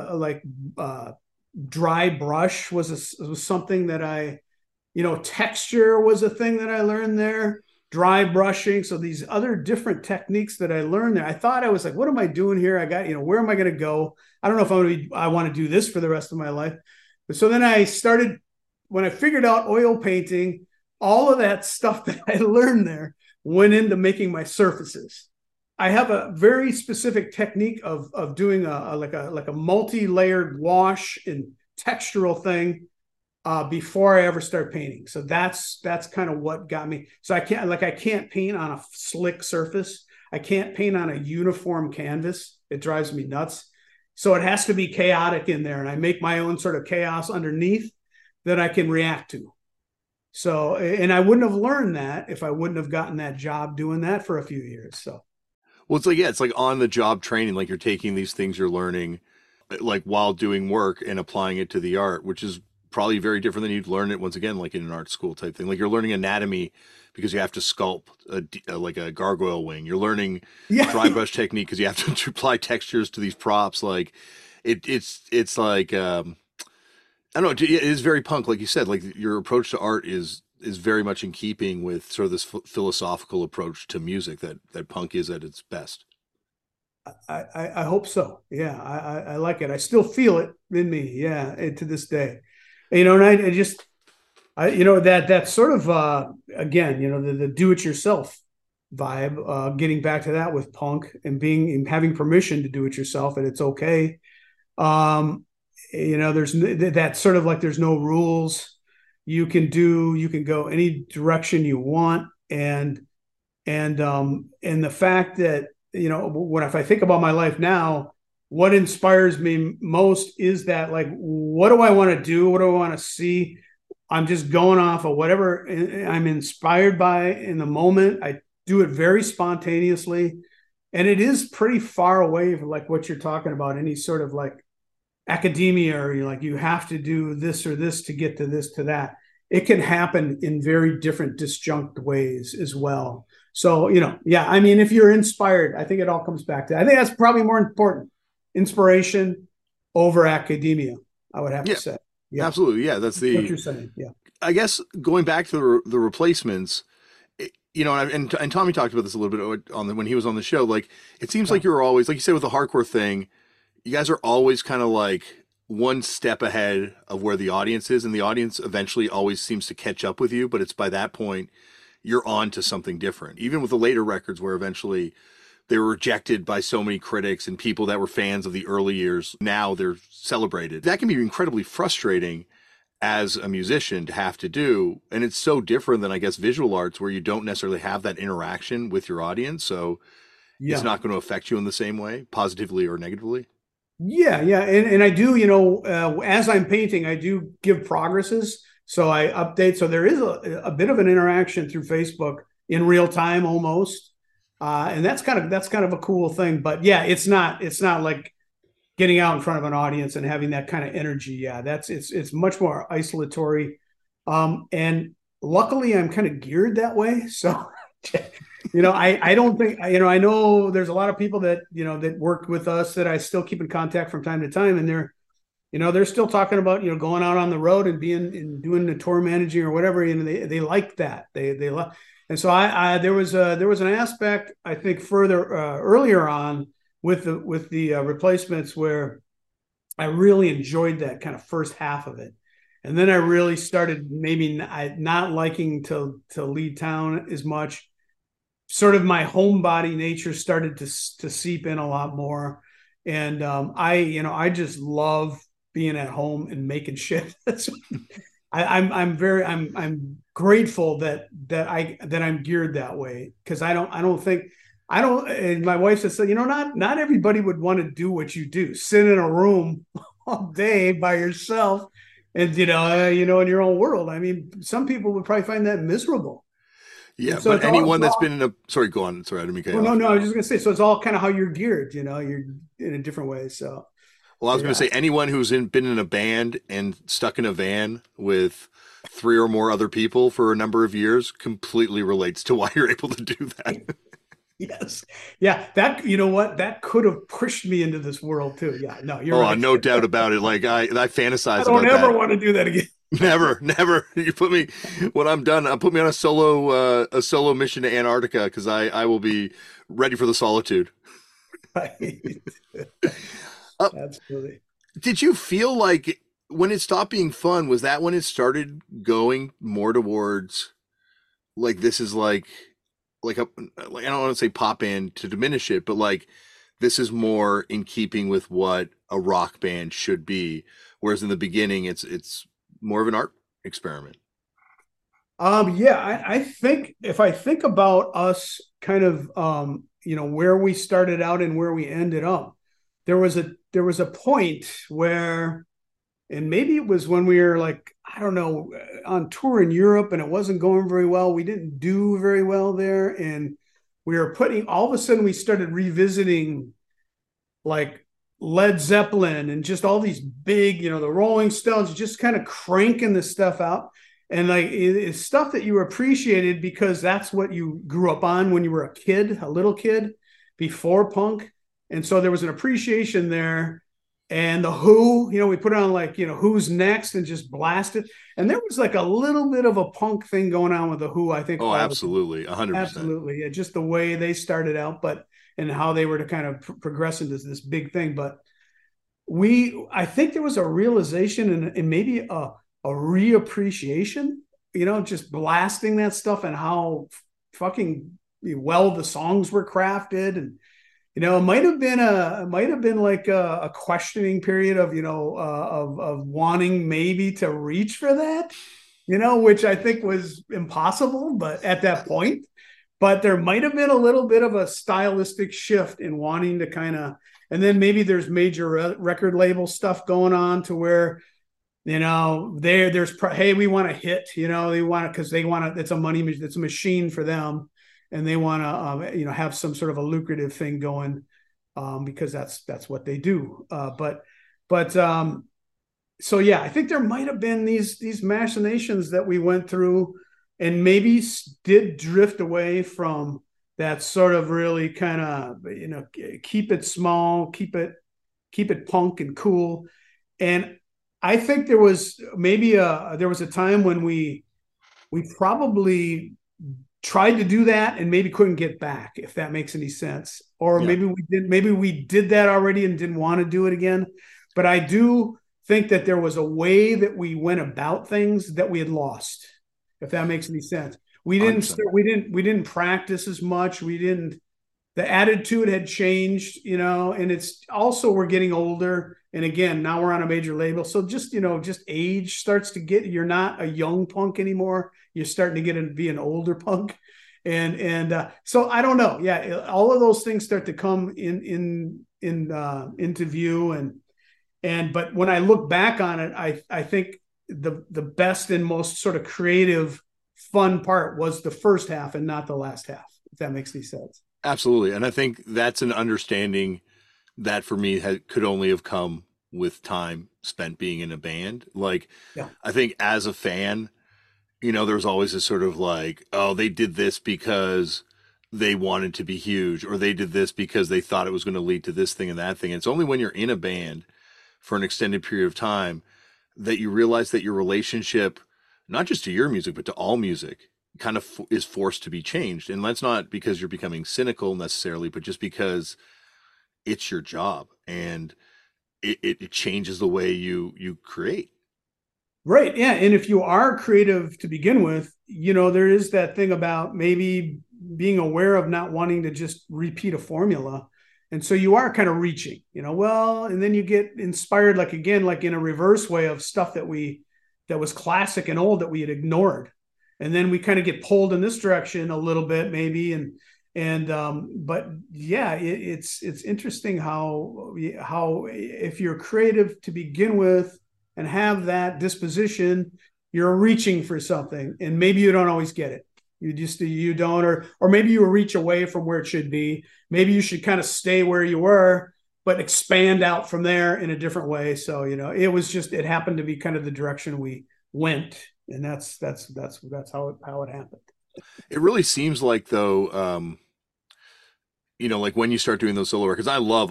to dry brush was something that texture was a thing that I learned there, dry brushing. So these other different techniques that I learned there, I thought I was like, what am I doing here? I got, where am I going to go? I don't know if I want to do this for the rest of my life. But so then I started, when I figured out oil painting, all of that stuff that I learned there went into making my surfaces. I have a very specific technique of doing a multi-layered wash and textural thing before I ever start painting. So that's kind of what got me. So I can't paint on a slick surface. I can't paint on a uniform canvas. It drives me nuts. So it has to be chaotic in there, and I make my own sort of chaos underneath that I can react to. So, and I wouldn't have learned that if I wouldn't have gotten that job doing that for a few years. So,
well, it's like on the job training, like you're taking these things you're learning, like while doing work and applying it to the art, which is probably very different than you'd learn it once again, like in an art school type thing. Like you're learning anatomy because you have to sculpt like a gargoyle wing. You're learning
Yeah.
dry brush technique because you have to apply textures to these props. Like it's like I don't know. It is very punk, like you said. Like your approach to art is very much in keeping with sort of this philosophical approach to music that punk is at its best.
I hope so. Yeah, I like it. I still feel it in me. Yeah, and to this day, and I just, that sort of again, the do-it-yourself vibe. Getting back to that with punk and having permission to do it yourself, and it's okay. There's that sort of like there's no rules. You can go any direction you want, and the fact that if I think about my life now, what inspires me most is that, like, what do I want to do? What do I want to see? I'm just going off of whatever I'm inspired by in the moment. I do it very spontaneously. And it is pretty far away from like what you're talking about, any sort of like academia, or you're like, you have to do this or this to get to this, to that. It can happen in very different disjunct ways as well. So, I mean, if you're inspired, I think it all comes back to, I think that's probably more important. Inspiration over academia, I would have to say. Yeah,
absolutely. Yeah, that's what
you're saying. Yeah,
I guess going back to the Replacements, and Tommy talked about this a little bit when he was on the show. Like, it seems like you're always, like you said, with the hardcore thing, you guys are always kind of like one step ahead of where the audience is, and the audience eventually always seems to catch up with you. But it's by that point you're on to something different. Even with the later records, where eventually they were rejected by so many critics and people that were fans of the early years, now they're celebrated. That can be incredibly frustrating as a musician to have to do. And it's so different than, I guess, visual arts, where you don't necessarily have that interaction with your audience. So it's not going to affect you in the same way, positively or negatively.
Yeah. And I do, as I'm painting, I do give progresses. So I update. So there is a bit of an interaction through Facebook in real time almost. And that's kind of a cool thing. But yeah, it's not like getting out in front of an audience and having that kind of energy. Yeah, it's much more isolatory. And luckily I'm kind of geared that way. So, I don't think, I know there's a lot of people that, that work with us that I still keep in contact from time to time. And they're still talking about, going out on the road and doing the tour managing or whatever. They like that. They love. And so there was an aspect, I think, further earlier on with the Replacements, where I really enjoyed that kind of first half of it, and then I really started maybe not liking to lead town as much. Sort of my homebody nature started to seep in a lot more, and I just love being at home and making shit. I'm grateful that I'm geared that way, because and my wife said, not everybody would want to do what you do, sit in a room all day by yourself and, in your own world. I mean, some people would probably find that miserable.
Yeah. So but anyone that's been in sorry, go on. Sorry, I didn't mean to cut you off.
No, I was just going to say, so it's all kind of how you're geared, you're in a different way. So.
Well, I was going to say, anyone who's been in a band and stuck in a van with 3 or more other people for a number of years completely relates to why you're able to do that.
Yes. Yeah. That, that could have pushed me into this world too. Yeah. No, you're right.
No doubt about it. Like I fantasize about that.
I don't ever want to do that again.
Never. You put me, when I'm done, put me on a solo mission to Antarctica, because I will be ready for the solitude.
Right. Absolutely.
Did you feel like when it stopped being fun, was that when it started going more towards like, this is like I don't want to say pop band to diminish it, but like, this is more in keeping with what a rock band should be, whereas in the beginning it's more of an art experiment?
Yeah, I think if I think about us kind of where we started out and where we ended up, there was a point where, and maybe it was when we were like, I don't know, on tour in Europe, and it wasn't going very well. We didn't do very well there. And we were all of a sudden we started revisiting like Led Zeppelin and just all these big, the Rolling Stones, just kind of cranking this stuff out. And like it's stuff that you appreciated because that's what you grew up on when you were a little kid before punk. And so there was an appreciation there. And the Who, we put on like, Who's Next and just blasted. And there was like a little bit of a punk thing going on with the Who, I think.
Oh, absolutely. 100%.
Absolutely. Yeah, just the way they started out, and how they were to kind of progress into this big thing. But I think there was a realization and maybe a reappreciation, just blasting that stuff and how fucking well the songs were crafted. And, it might have been like a questioning period of, of wanting maybe to reach for that, which I think was impossible, but at that point, but there might have been a little bit of a stylistic shift in wanting to kind of, and then maybe there's major record label stuff going on to where, hey, we want to hit, they want to, because they want to, it's a machine for them. And they want to, have some sort of a lucrative thing going because that's what they do. So yeah, I think there might have been these machinations that we went through, and maybe did drift away from that sort of really kind of, keep it small, keep it punk and cool. And I think there was maybe there was a time when we probably tried to do that and maybe couldn't get back, if that makes any sense. Or maybe we did that already and didn't want to do it again. But I do think that there was a way that we went about things that we had lost, if that makes any sense. We didn't practice as much. The attitude had changed, and it's also, we're getting older. And again, now we're on a major label. So just age starts to you're not a young punk anymore. You're starting to be an older punk. And so I don't know. Yeah. All of those things start to come into view. But when I look back on it, I think the best and most sort of creative, fun part was the first half and not the last half, if that makes any sense.
Absolutely. And I think that's an understanding that for me could only have come with time spent being in a band. Like, yeah. I think as a fan, there's always this sort of like, oh, they did this because they wanted to be huge, or they did this because they thought it was going to lead to this thing and that thing. And it's only when you're in a band for an extended period of time that you realize that your relationship, not just to your music, but to all music, kind of is forced to be changed. And that's not because you're becoming cynical necessarily, but just because it's your job and it changes the way you create.
Right. Yeah. And if you are creative to begin with, there is that thing about maybe being aware of not wanting to just repeat a formula. And so you are kind of reaching, and then you get inspired, like, again, like in a reverse way of stuff that was classic and old that we had ignored. And then we kind of get pulled in this direction a little bit, maybe. But yeah, it's interesting how if you're creative to begin with and have that disposition, you're reaching for something, and maybe you don't always get it. You don't, or maybe you reach away from where it should be. Maybe you should kind of stay where you were, but expand out from there in a different way. So, it happened to be kind of the direction we went. And that's how it happened.
It really seems like, though, like when you start doing those solo records, I love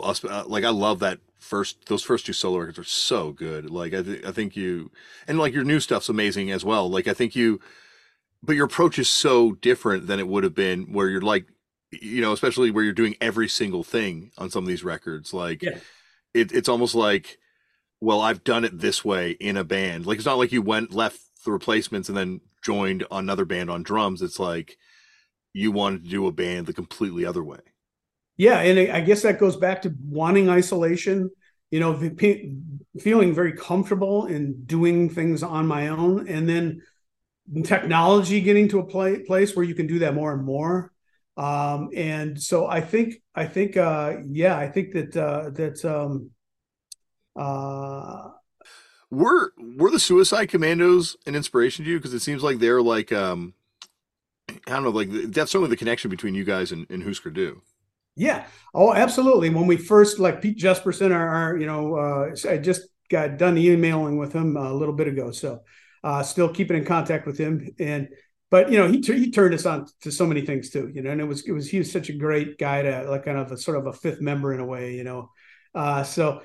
those first two solo records are so good. Like I think you, and like your new stuff's amazing as well. Like I think but your approach is so different than it would have been where you're like, especially where you're doing every single thing on some of these records. Like it's almost like, well, I've done it this way in a band. Like, it's not like you left the Replacements and then joined another band on drums. It's like you wanted to do a band the completely other way.
Yeah. And I guess that goes back to wanting isolation, feeling very comfortable in doing things on my own. And then technology getting to a place where you can do that more and more. And so I think that
were the Suicide Commandos an inspiration to you? Because it seems like they're like, I don't know, like that's certainly the connection between you guys and Husker Du.
Yeah. Oh, absolutely. When we first, like Pete Jesperson, I just got done emailing with him a little bit ago. So still keeping in contact with him. But he turned us on to so many things too, and he was such a great guy to like kind of a sort of a fifth member in a way, So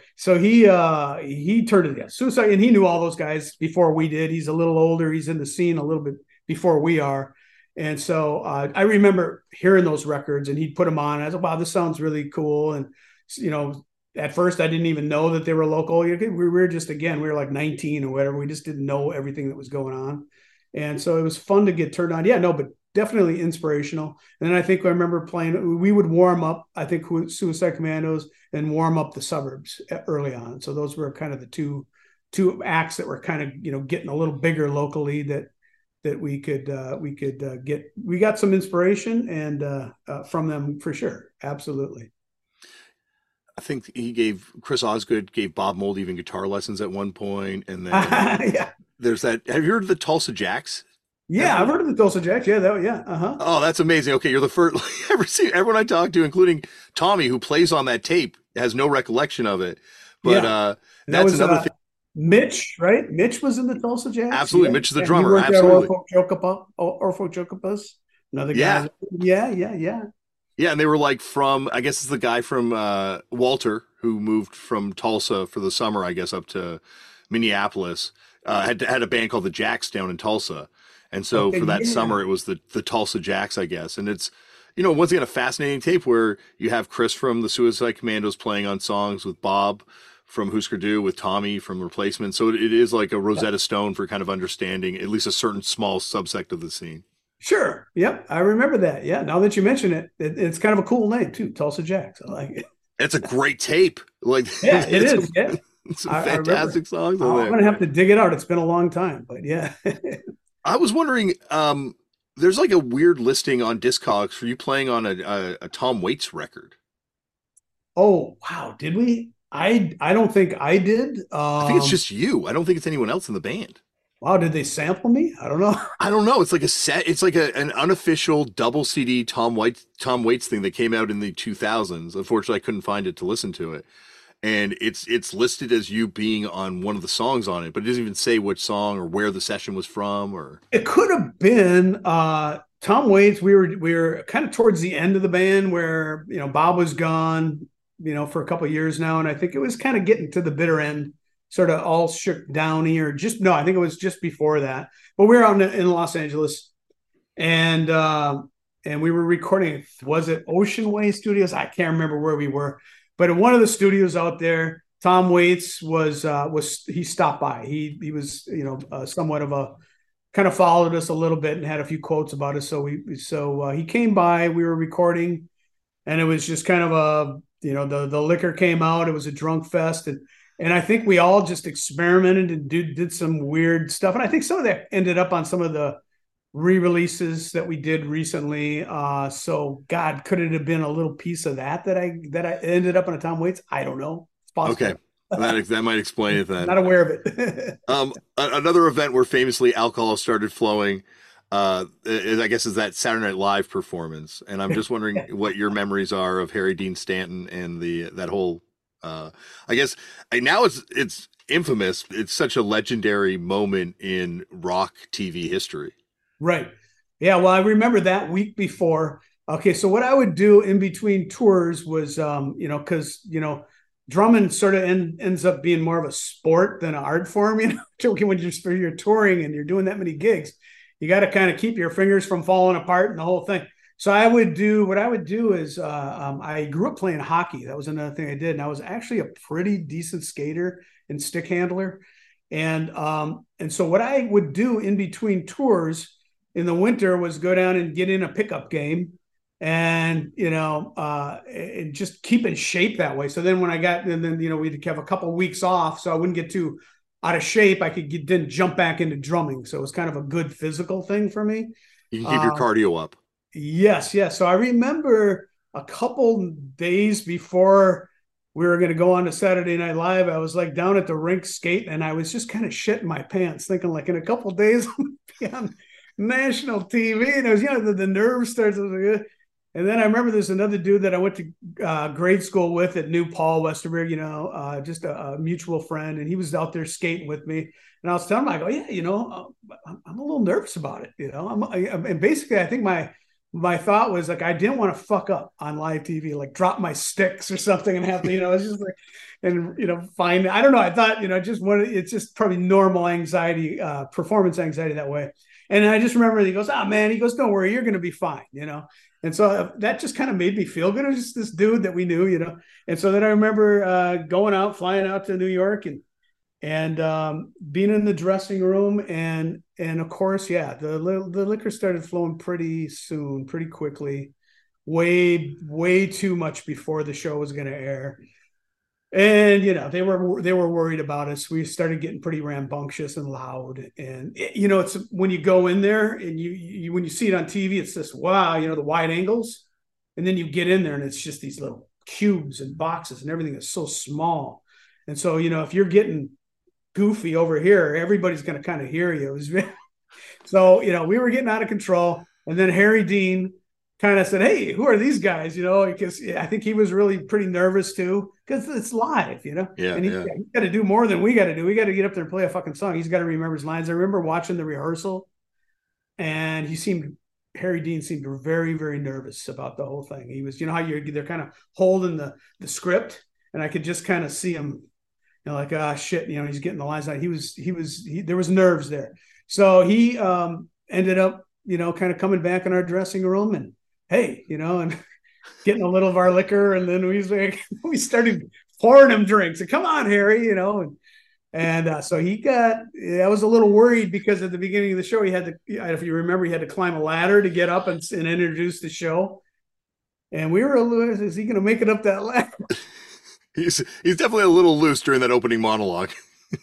he turned it, Suicide, and he knew all those guys before we did. He's a little older. He's in the scene a little bit before we are. And so I remember hearing those records, and he'd put them on. And I said, wow, this sounds really cool. And, at first I didn't even know that they were local. We were we were like 19 or whatever. We just didn't know everything that was going on. And so it was fun to get turned on. Yeah, no, but definitely inspirational. And then I think I remember we would warm up, I think, Suicide Commandos and warm up the Suburbs early on. So those were kind of the two acts that were kind of, getting a little bigger locally that we got some inspiration and from them for sure. Absolutely.
I think Chris Osgood gave Bob Mould even guitar lessons at one point. And then
yeah.
There's that. Have you heard of the Tulsa Jacks?
Yeah, I've heard of the Tulsa Jacks. Yeah,
Oh, that's amazing. Okay, you're the first. Everyone I talked to, including Tommy, who plays on that tape, has no recollection of it. But that's another thing.
Mitch, right? Mitch was in the Tulsa Jacks.
Absolutely, yeah. Mitch is the drummer. Absolutely.
Orpho Chocopus. Another guy. Yeah.
Yeah, and they were like I guess it's the guy from Walter, who moved from Tulsa for the summer, I guess, up to Minneapolis. Had a band called the Jacks down in Tulsa. And so for that summer, it was the Tulsa Jacks, I guess. And it's, once again, a fascinating tape where you have Chris from the Suicide Commandos playing on songs with Bob from Husker Du, with Tommy from Replacement. So it is like a Rosetta Stone for kind of understanding at least a certain small subsect of the scene.
Sure. Yep. I remember that. Yeah. Now that you mention it, it's kind of a cool name too. Tulsa Jacks. I like it.
It's a great tape.
Yeah, it is. Yeah.
Some fantastic songs on there.
I'm going to have to dig it out. It's been a long time, but yeah.
I was wondering, there's like a weird listing on Discogs for you playing on a Tom Waits record.
Oh, wow. Did we? I don't think I did.
I think it's just you. I don't think it's anyone else in the band.
Wow, did they sample me? I don't know.
I don't know. It's like it's like an unofficial double CD Tom Waits thing that came out in the 2000s. Unfortunately, I couldn't find it to listen to it. And it's listed as you being on one of the songs on it, but it doesn't even say which song or where the session was from. Or
it could have been Tom Waits. We were kind of towards the end of the band where Bob was gone, for a couple of years now, and I think it was kind of getting to the bitter end. Sort of all shook downy, or I think it was just before that. But we were out in Los Angeles, and we were recording. Was it Ocean Way Studios? I can't remember where we were, but in one of the studios out there, Tom Waits was he stopped by. He was somewhat of a kind of followed us a little bit and had a few quotes about us. So he came by. We were recording, and it was just kind of the liquor came out. It was a drunk fest, and I think we all just experimented and did some weird stuff. And I think some of that ended up on some of the re-releases that we did recently. So God, could it have been a little piece of that I ended up on a Tom Waits? I don't know. It's possible.
Okay. That might explain it then.
Not aware of it.
Another event where famously alcohol started flowing, I guess, is that Saturday Night Live performance. And I'm just wondering what your memories are of Harry Dean Stanton and that whole, I guess now it's infamous. It's such a legendary moment in rock TV history.
Right. Yeah. Well, I remember that week before. Okay. So what I would do in between tours was, cause drumming sort of ends up being more of a sport than an art form, when you're touring and you're doing that many gigs, you got to kind of keep your fingers from falling apart and the whole thing. So what I would do is I grew up playing hockey. That was another thing I did. And I was actually a pretty decent skater and stick handler. And so what I would do in between tours in the winter was go down and get in a pickup game and, and just keep in shape that way. So then when we'd have a couple of weeks off, so I wouldn't get too out of shape. I could then jump back into drumming. So it was kind of a good physical thing for me.
You can keep your cardio up.
Yes. So I remember a couple days before we were going to go on to Saturday Night Live, I was like down at the rink skating, and I was just kind of shitting my pants, thinking like in a couple days I'm going to be on national TV. And it was, the nerves started. And then I remember there's another dude that I went to grade school with that knew Paul Westerberg, just a mutual friend. And he was out there skating with me. And I was telling him, I go, yeah, I'm a little nervous about it. And basically, I think my thought was like, I didn't want to fuck up on live TV, like drop my sticks or something and have to, it's just like, and, find, I don't know. I thought, it's just probably normal anxiety, performance anxiety that way. And I just remember he goes, man, he goes, don't worry, you're going to be fine, And so that just kind of made me feel good. It was just this dude that we knew, And so then I remember flying out to New York and being in the dressing room. And of course, the liquor started flowing pretty soon, pretty quickly, way too much before the show was going to air. And, they were worried about us. We started getting pretty rambunctious and loud. And, it's when you go in there and you when you see it on TV, it's this, wow, the wide angles. And then you get in there and it's just these little cubes and boxes and everything is so small. And so, if you're getting goofy over here, everybody's going to kind of hear you. So, we were getting out of control. And then Harry Dean kind of said, hey, who are these guys? Because I think he was really pretty nervous too, because it's live,
Yeah.
And he's got to do more than we got to do. We got to get up there and play a fucking song. He's got to remember his lines. I remember watching the rehearsal, and Harry Dean seemed very, very nervous about the whole thing. He was, how they're kind of holding the script, and I could just kind of see him, like, shit, he's getting the lines out. There was nerves there. So he ended up, kind of coming back in our dressing room and, hey, and getting a little of our liquor. And then we started pouring him drinks. And come on, Harry, and so I was a little worried because at the beginning of the show, he had to, if you remember, he had to climb a ladder to get up and introduce the show. And we were is he going to make it up that ladder?
He's definitely a little loose during that opening monologue.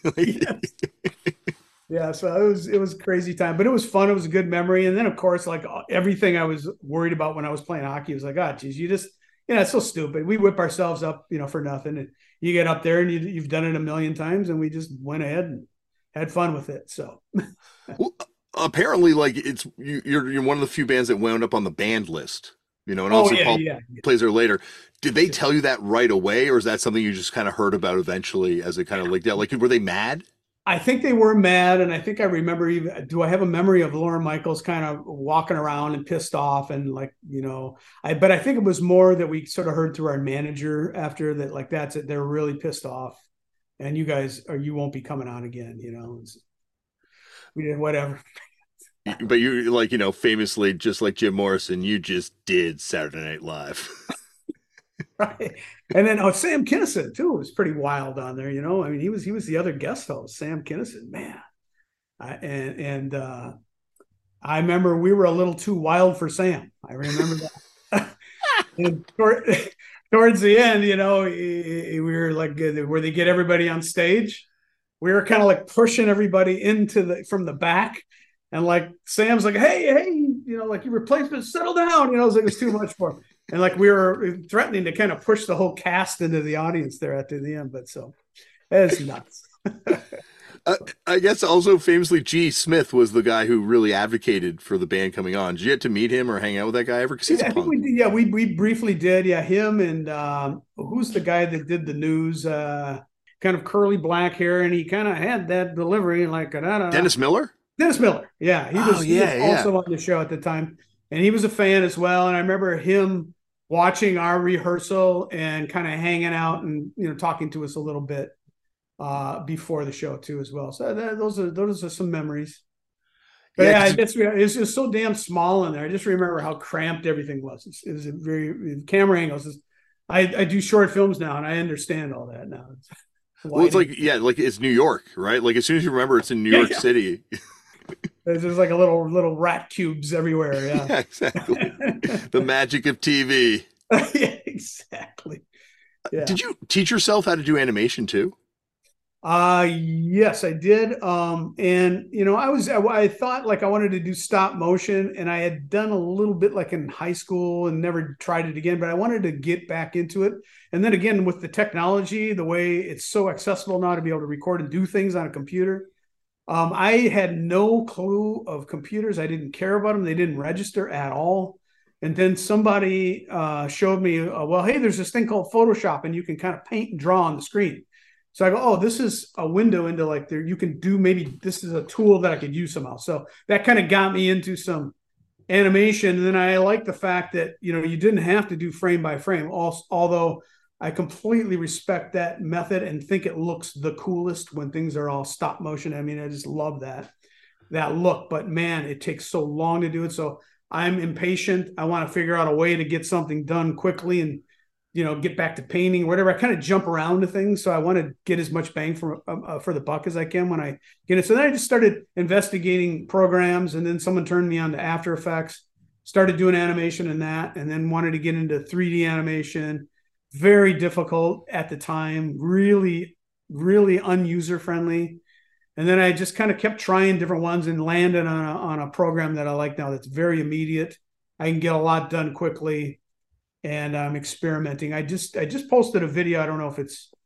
Yeah, so it was a crazy time, but it was fun. It was a good memory. And then, of course, like everything I was worried about when I was playing hockey was like, geez, you just, it's so stupid. We whip ourselves up, for nothing. And you get up there and you've done it a million times, and we just went ahead and had fun with it. So,
well, apparently, like you're one of the few bands that wound up on the band list. And also Paul plays there later. Did they tell you that right away, or is that something you just kind of heard about eventually as it kind of leaked out? Like, were they mad?
I think they were mad, and I think I remember do I have a memory of Lorne Michaels kind of walking around and pissed off, and like, but I think it was more that we sort of heard through our manager after that, like, that's it. They're really pissed off, and you guys, or you won't be coming on again, we did whatever.
But you, like, famously, just like Jim Morrison, you just did Saturday Night Live.
Right. And then Sam Kinison too was pretty wild on there, I mean, he was the other guest host, Sam Kinison, man. And I remember we were a little too wild for Sam. I remember that. And towards the end, we were like, where they get everybody on stage, we were kind of like pushing everybody from the back. And like, Sam's like, hey, like, your replacement, settle down. It was like, it's too much for him. And like, we were threatening to kind of push the whole cast into the audience there at the end. But so it's nuts.
I guess also famously, G. Smith was the guy who really advocated for the band coming on. Did you get to meet him or hang out with that guy ever? Because he's
I think we did. Yeah, we briefly did. Yeah, him and who's the guy that did the news? Kind of curly black hair, and he kind of had that delivery like
Dennis Miller.
Dennis Miller. Yeah, he was also on the show at the time, and he was a fan as well. And I remember him watching our rehearsal and kind of hanging out and talking to us a little bit before the show too as well. So those are some memories. But it's just so damn small in there. I just remember how cramped everything was. It was a very camera angles. I do short films now, and I understand all that now.
Well, it's like it's New York, right? Like, as soon as you remember it's in New York City.
There's just like a little rat cubes everywhere. Yeah,
yeah, exactly. The magic of TV.
Yeah, exactly. Yeah.
Did you teach yourself how to do animation too?
Yes, I did. And I thought like I wanted to do stop motion, and I had done a little bit like in high school and never tried it again, but I wanted to get back into it. And then again, with the technology, the way it's so accessible now to be able to record and do things on a computer. I had no clue of computers. I didn't care about them. They didn't register at all. And then somebody showed me, well, hey, there's this thing called Photoshop, and you can kind of paint and draw on the screen. So I go, oh, this is a window into like there. You can do, maybe this is a tool that I could use somehow. So that kind of got me into some animation. And then I like the fact that, you didn't have to do frame by frame. Although I completely respect that method and think it looks the coolest when things are all stop motion. I mean, I just love that look. But man, it takes so long to do it. So I'm impatient. I want to figure out a way to get something done quickly and, get back to painting or whatever. I kind of jump around to things. So I want to get as much bang for the buck as I can when I get it. So then I just started investigating programs, and then someone turned me on to After Effects, started doing animation in that, and then wanted to get into 3D animation. Very difficult at the time, really, really unuser friendly. And then I just kind of kept trying different ones and landed on a program that I like now that's very immediate. I can get a lot done quickly, and I'm experimenting. I just posted a video. I don't know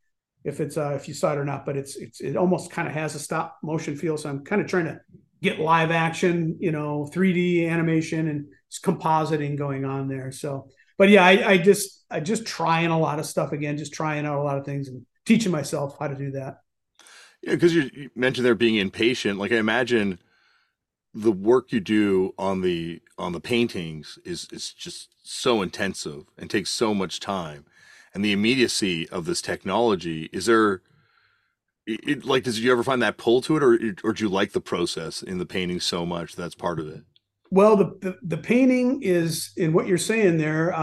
if you saw it or not, but it almost kind of has a stop motion feel. So I'm kind of trying to get live action, 3D animation and compositing going on there. So, but yeah, I just trying a lot of stuff again, just trying out a lot of things and teaching myself how to do that.
Yeah, because you mentioned there being impatient. Like I imagine the work you do on the paintings is just so intensive and takes so much time, and the immediacy of this technology. Is there, did you ever find that pull to it, or do you like the process in the painting so much that's part of it?
Well, the painting is in what you're saying there.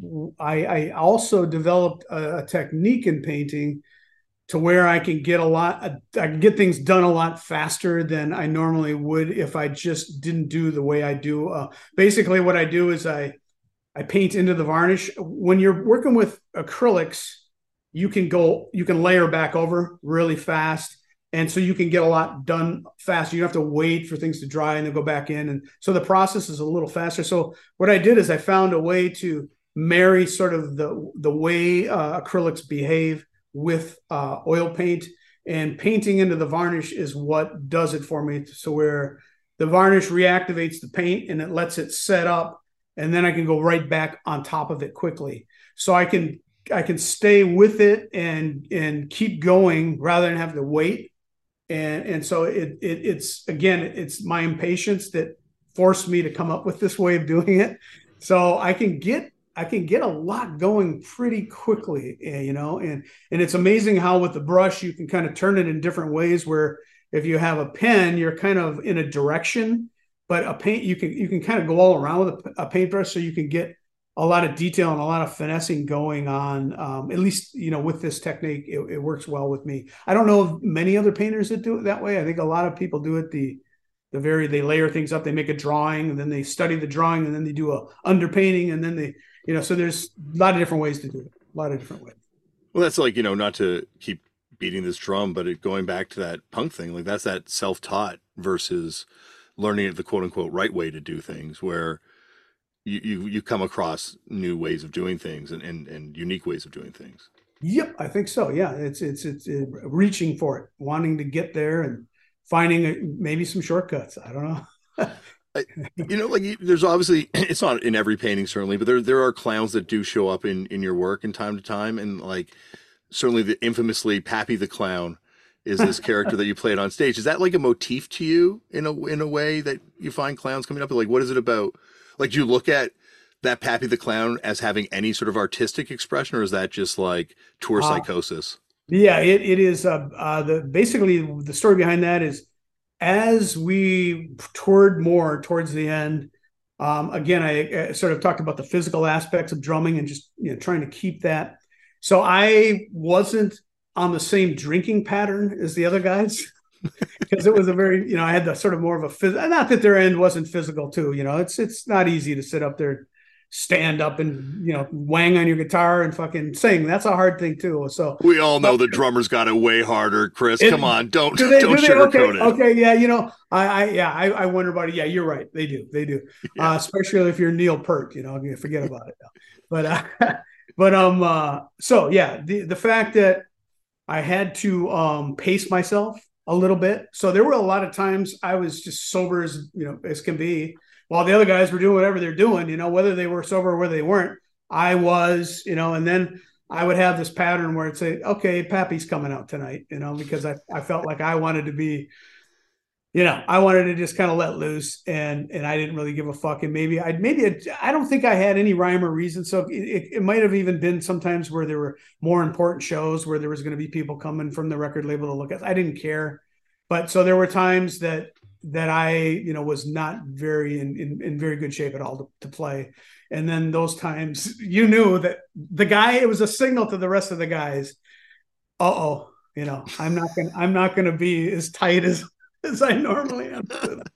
I also developed a technique in painting to where I can get things done a lot faster than I normally would if I just didn't do the way I do. Basically, what I do is I paint into the varnish. When you're working with acrylics, you can layer back over really fast. And so you can get a lot done faster. You don't have to wait for things to dry and then go back in. And so the process is a little faster. So what I did is I found a way to marry sort of the way acrylics behave with oil paint, and painting into the varnish is what does it for me. So where the varnish reactivates the paint and it lets it set up, and then I can go right back on top of it quickly. So I can stay with it and keep going rather than have to wait. And so it's my impatience that forced me to come up with this way of doing it. So I can get a lot going pretty quickly, and it's amazing how with the brush you can kind of turn it in different ways, where if you have a pen, you're kind of in a direction, but a paint, you can kind of go all around with a paintbrush, so you can get a lot of detail and a lot of finessing going on. At least, with this technique, it works well with me. I don't know of many other painters that do it that way. I think a lot of people do it they layer things up, they make a drawing, and then they study the drawing, and then they do a underpainting, and then they, so there's a lot of different ways to do it. A lot of different ways.
Well, that's like, not to keep beating this drum, but going back to that punk thing, like that's that self-taught versus learning it the quote unquote right way to do things, where you come across new ways of doing things and unique ways of doing things.
Yep, I think so. Yeah, it's reaching for it, wanting to get there and finding maybe some shortcuts. I don't know.
There's obviously, it's not in every painting certainly, but there are clowns that do show up in your work in time to time, and like certainly the infamously Pappy the Clown is this character that you played on stage. Is that like a motif to you in a way that you find clowns coming up? Like, what is it about? Like, do you look at that Pappy the Clown as having any sort of artistic expression, or is that just like tour psychosis?
Yeah, it is. Basically the story behind that is, as we toured more towards the end, again, I sort of talked about the physical aspects of drumming and just trying to keep that. So I wasn't on the same drinking pattern as the other guys, because it was a very, I had the sort of more of a physical, not that their end wasn't physical too, it's not easy to sit up there, stand up and, wang on your guitar and fucking sing. That's a hard thing too. So
we all know the drummers got it way harder, Chris. Come on. Don't sugarcoat it.
Okay. Yeah. I wonder about it. Yeah, you're right. They do. Yeah. Especially if you're Neil Peart, you forget about it. So yeah, the fact that I had to pace myself a little bit. So there were a lot of times I was just sober as can be, while the other guys were doing whatever they're doing, whether they were sober or whether they weren't, I was, and then I would have this pattern where I'd say, okay, Pappy's coming out tonight, because I felt like I wanted to be, I wanted to just kind of let loose, and I didn't really give a fuck. And I don't think I had any rhyme or reason. So it might have even been sometimes where there were more important shows where there was going to be people coming from the record label to look at. I didn't care. But so there were times that I, was not very in very good shape at all to play. And then those times you knew that it was a signal to the rest of the guys. I'm not going to be as tight as I normally am.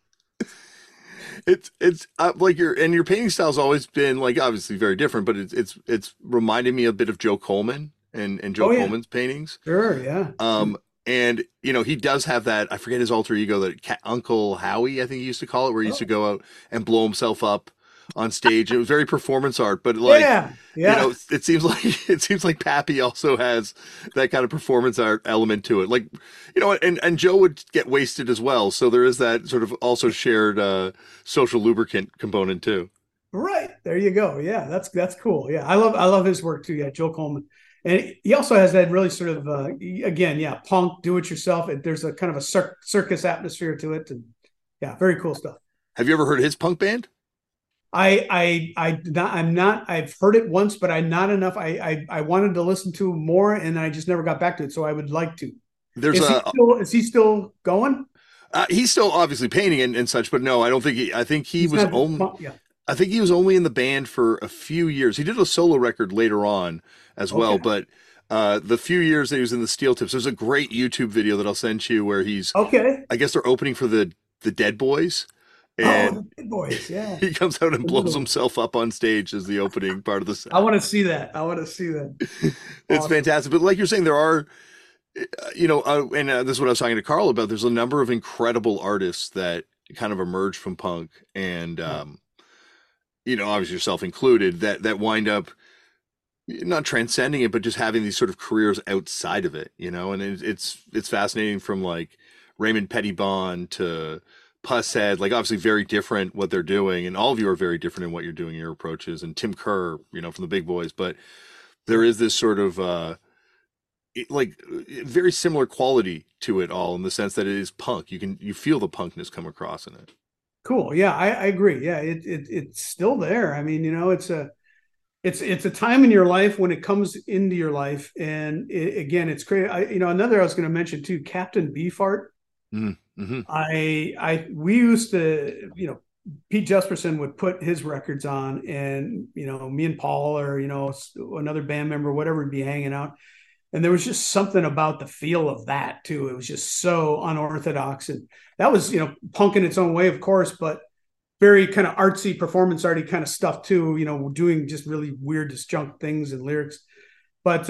It's like your painting style's always been like obviously very different, but it's reminded me a bit of Joe Coleman and Joe Coleman's paintings.
Sure, yeah.
And he does have that, I forget his alter ego, that Uncle Howie, I think he used to call it, where he used to go out and blow himself up on stage. It was very performance art, but it seems like Pappy also has that kind of performance art element to it. Like, and Joe would get wasted as well. So there is that sort of also shared social lubricant component too.
Right. There you go. Yeah, that's cool. Yeah. I love his work too. Yeah. Joe Coleman. And he also has that really sort of, punk, do it yourself. There's a kind of a circus atmosphere to it. And yeah, very cool stuff.
Have you ever heard his punk band?
I've heard it once, but I'm not enough. I wanted to listen to more and I just never got back to it. So I would like to. Is he still going?
He's still obviously painting and such, but no, I don't think I think he was only in the band for a few years. He did a solo record later on as well, but the few years that he was in the Steel Tips, there's a great YouTube video that I'll send you where he's I guess they're opening for the Dead Boys. And
the Dead Boys, yeah.
He comes out and blows himself up on stage as the opening part of the set.
I want to see that.
It's fantastic. But like you're saying, there are, and this is what I was talking to Carl about. There's a number of incredible artists that kind of emerge from punk, and obviously yourself included, that wind up not transcending it, but just having these sort of careers outside of it. And it's fascinating, from like Raymond Pettibon to Pusshead, like obviously very different what they're doing, and all of you are very different in what you're doing, your approaches, and Tim Kerr, from the Big Boys, but there is this sort of very similar quality to it all, in the sense that it is punk. You feel the punkness come across in it.
Cool. Yeah, I agree. Yeah, it's still there. I mean, it's a time in your life when it comes into your life, and it's great. Another I was going to mention too, Captain Beefheart. Mm-hmm. We used to, Pete Jesperson would put his records on, and me and Paul, or another band member, whatever, would be hanging out, and there was just something about the feel of that too. It was just so unorthodox, and that was punk in its own way, of course, but very kind of artsy, performance arty kind of stuff too. Doing just really weird, disjunct things and lyrics, but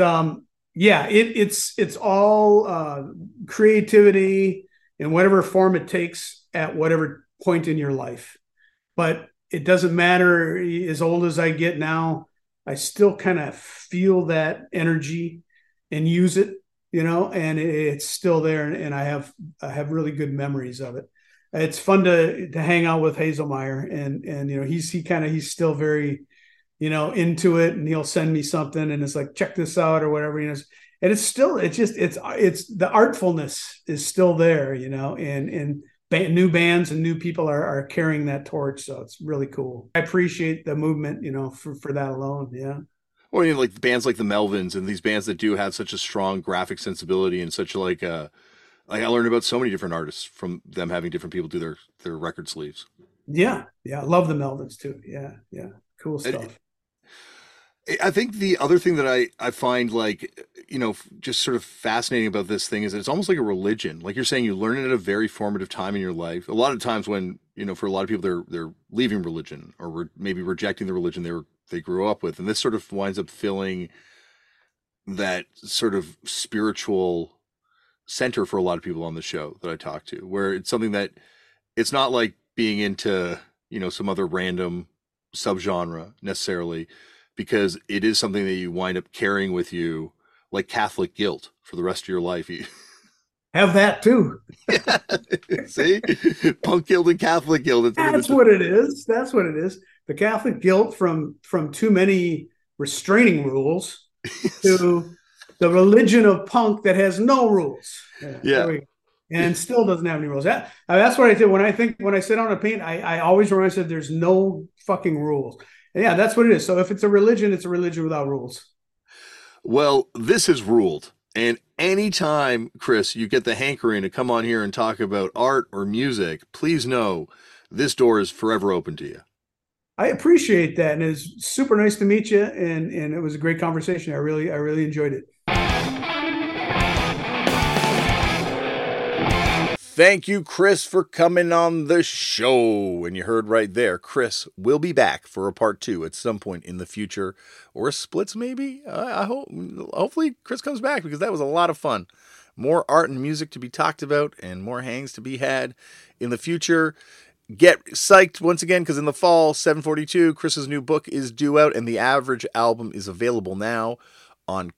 it's all creativity in whatever form it takes at whatever point in your life. But it doesn't matter. As old as I get now, I still kind of feel that energy and use it, and it's still there. And I have really good memories of it. It's fun to hang out with Hazelmeyer, and he's still very, into it, and he'll send me something and it's like, check this out or whatever, and it's the artfulness is still there, and new bands and new people are carrying that torch. So it's really cool. I appreciate the movement, for that alone. Yeah.
Well, like bands like the Melvins and these bands that do have such a strong graphic sensibility, and such like I learned about so many different artists from them having different people do their record sleeves.
Yeah. Yeah. I love the Melvins too. Yeah. Yeah. Cool stuff.
I think the other thing that I find, like, just sort of fascinating about this thing is that it's almost like a religion. Like you're saying, you learn it at a very formative time in your life. A lot of times when, for a lot of people, they're leaving religion, or maybe rejecting the religion they grew up with. And this sort of winds up filling that sort of spiritual center for a lot of people on the show that I talk to, where it's something that it's not like being into, some other random subgenre necessarily, because it is something that you wind up carrying with you, like Catholic guilt, for the rest of your life.
Have that too.
See? Punk guilt and Catholic guilt.
That's what it is. That's what it is. The Catholic guilt from too many restraining rules to the religion of punk that has no rules.
Yeah.
And still doesn't have any rules. That's what I did when I sit down to paint. I always remind myself there's no fucking rules. And yeah, that's what it is. So if it's a religion without rules.
Well, this is ruled. And anytime, Chris, you get the hankering to come on here and talk about art or music, please know this door is forever open to you.
I appreciate that. And it's super nice to meet you. And it was a great conversation. I really enjoyed it.
Thank you, Chris, for coming on the show. And you heard right there, Chris will be back for a part 2 at some point in the future, or splits maybe. Hopefully Chris comes back, because that was a lot of fun. More art and music to be talked about, and more hangs to be had in the future. Get psyched once again, because in the fall, 742, Chris's new book is due out, and the Average album is available now on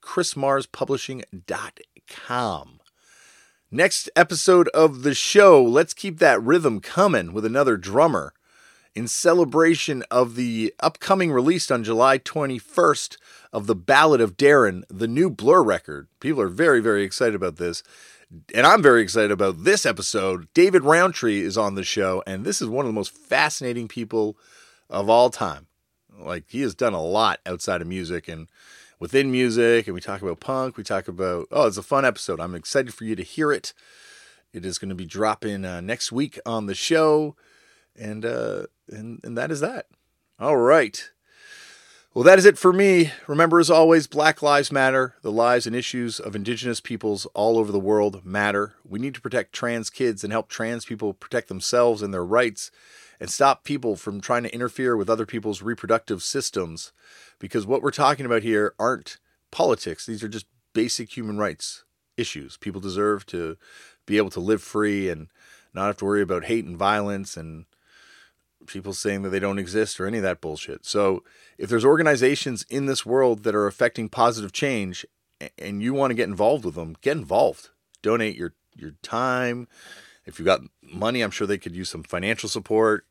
chrismarspublishing.com. Next episode of the show, let's keep that rhythm coming with another drummer. In celebration of the upcoming release on July 21st of The Ballad of Darren, the new Blur record. People are very, very excited about this. And I'm very excited about this episode. David Rowntree is on the show, and this is one of the most fascinating people of all time. Like, he has done a lot outside of music and within music, and we talk about punk, we talk about, it's a fun episode. I'm excited for you to hear it. It is going to be dropping next week on the show, and that is that. All right. Well, that is it for me. Remember, as always, Black Lives Matter. The lives and issues of Indigenous peoples all over the world matter. We need to protect trans kids and help trans people protect themselves and their rights, and stop people from trying to interfere with other people's reproductive systems. Because what we're talking about here aren't politics. These are just basic human rights issues. People deserve to be able to live free and not have to worry about hate and violence and people saying that they don't exist or any of that bullshit. So if there's organizations in this world that are affecting positive change and you want to get involved with them, get involved. Donate your time. If you've got money, I'm sure they could use some financial support.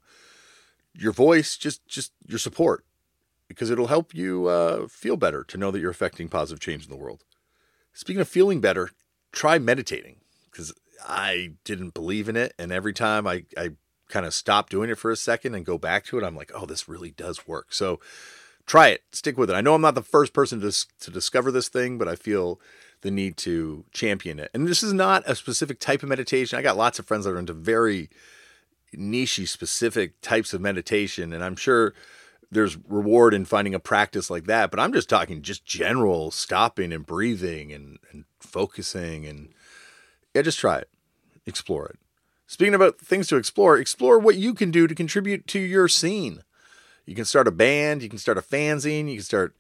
Your voice, just your support. Because it'll help you feel better to know that you're affecting positive change in the world. Speaking of feeling better, try meditating. Because I didn't believe in it. And every time I kind of stop doing it for a second and go back to it, I'm like, oh, this really does work. So try it. Stick with it. I know I'm not the first person to discover this thing, but I feel the need to champion it. And this is not a specific type of meditation. I got lots of friends that are into very niche-y, specific types of meditation. And I'm sure there's reward in finding a practice like that, but I'm just talking just general stopping and breathing and focusing, and just try it. Explore it. Speaking about things to explore what you can do to contribute to your scene. You can start a band, you can start a fanzine, you can start,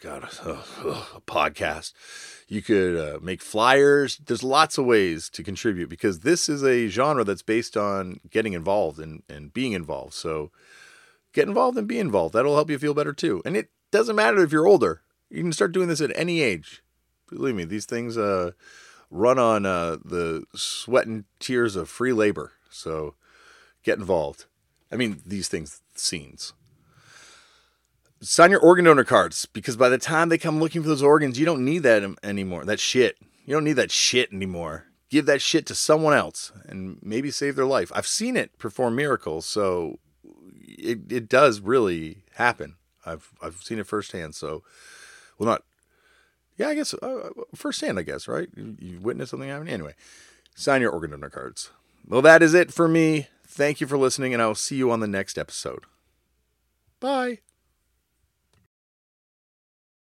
a podcast. You could make flyers. There's lots of ways to contribute, because this is a genre that's based on getting involved and being involved. So get involved and be involved. That'll help you feel better too. And it doesn't matter if you're older. You can start doing this at any age. Believe me, these things run on the sweat and tears of free labor. So get involved. I mean, these things, scenes. Sign your organ donor cards, because by the time they come looking for those organs, you don't need that anymore. That shit. You don't need that shit anymore. Give that shit to someone else and maybe save their life. I've seen it perform miracles, so it does really happen. I've seen it firsthand. So, I guess firsthand, I guess, right? You witnessed something happening. Anyway, sign your organ donor cards. Well, that is it for me. Thank you for listening, and I will see you on the next episode. Bye.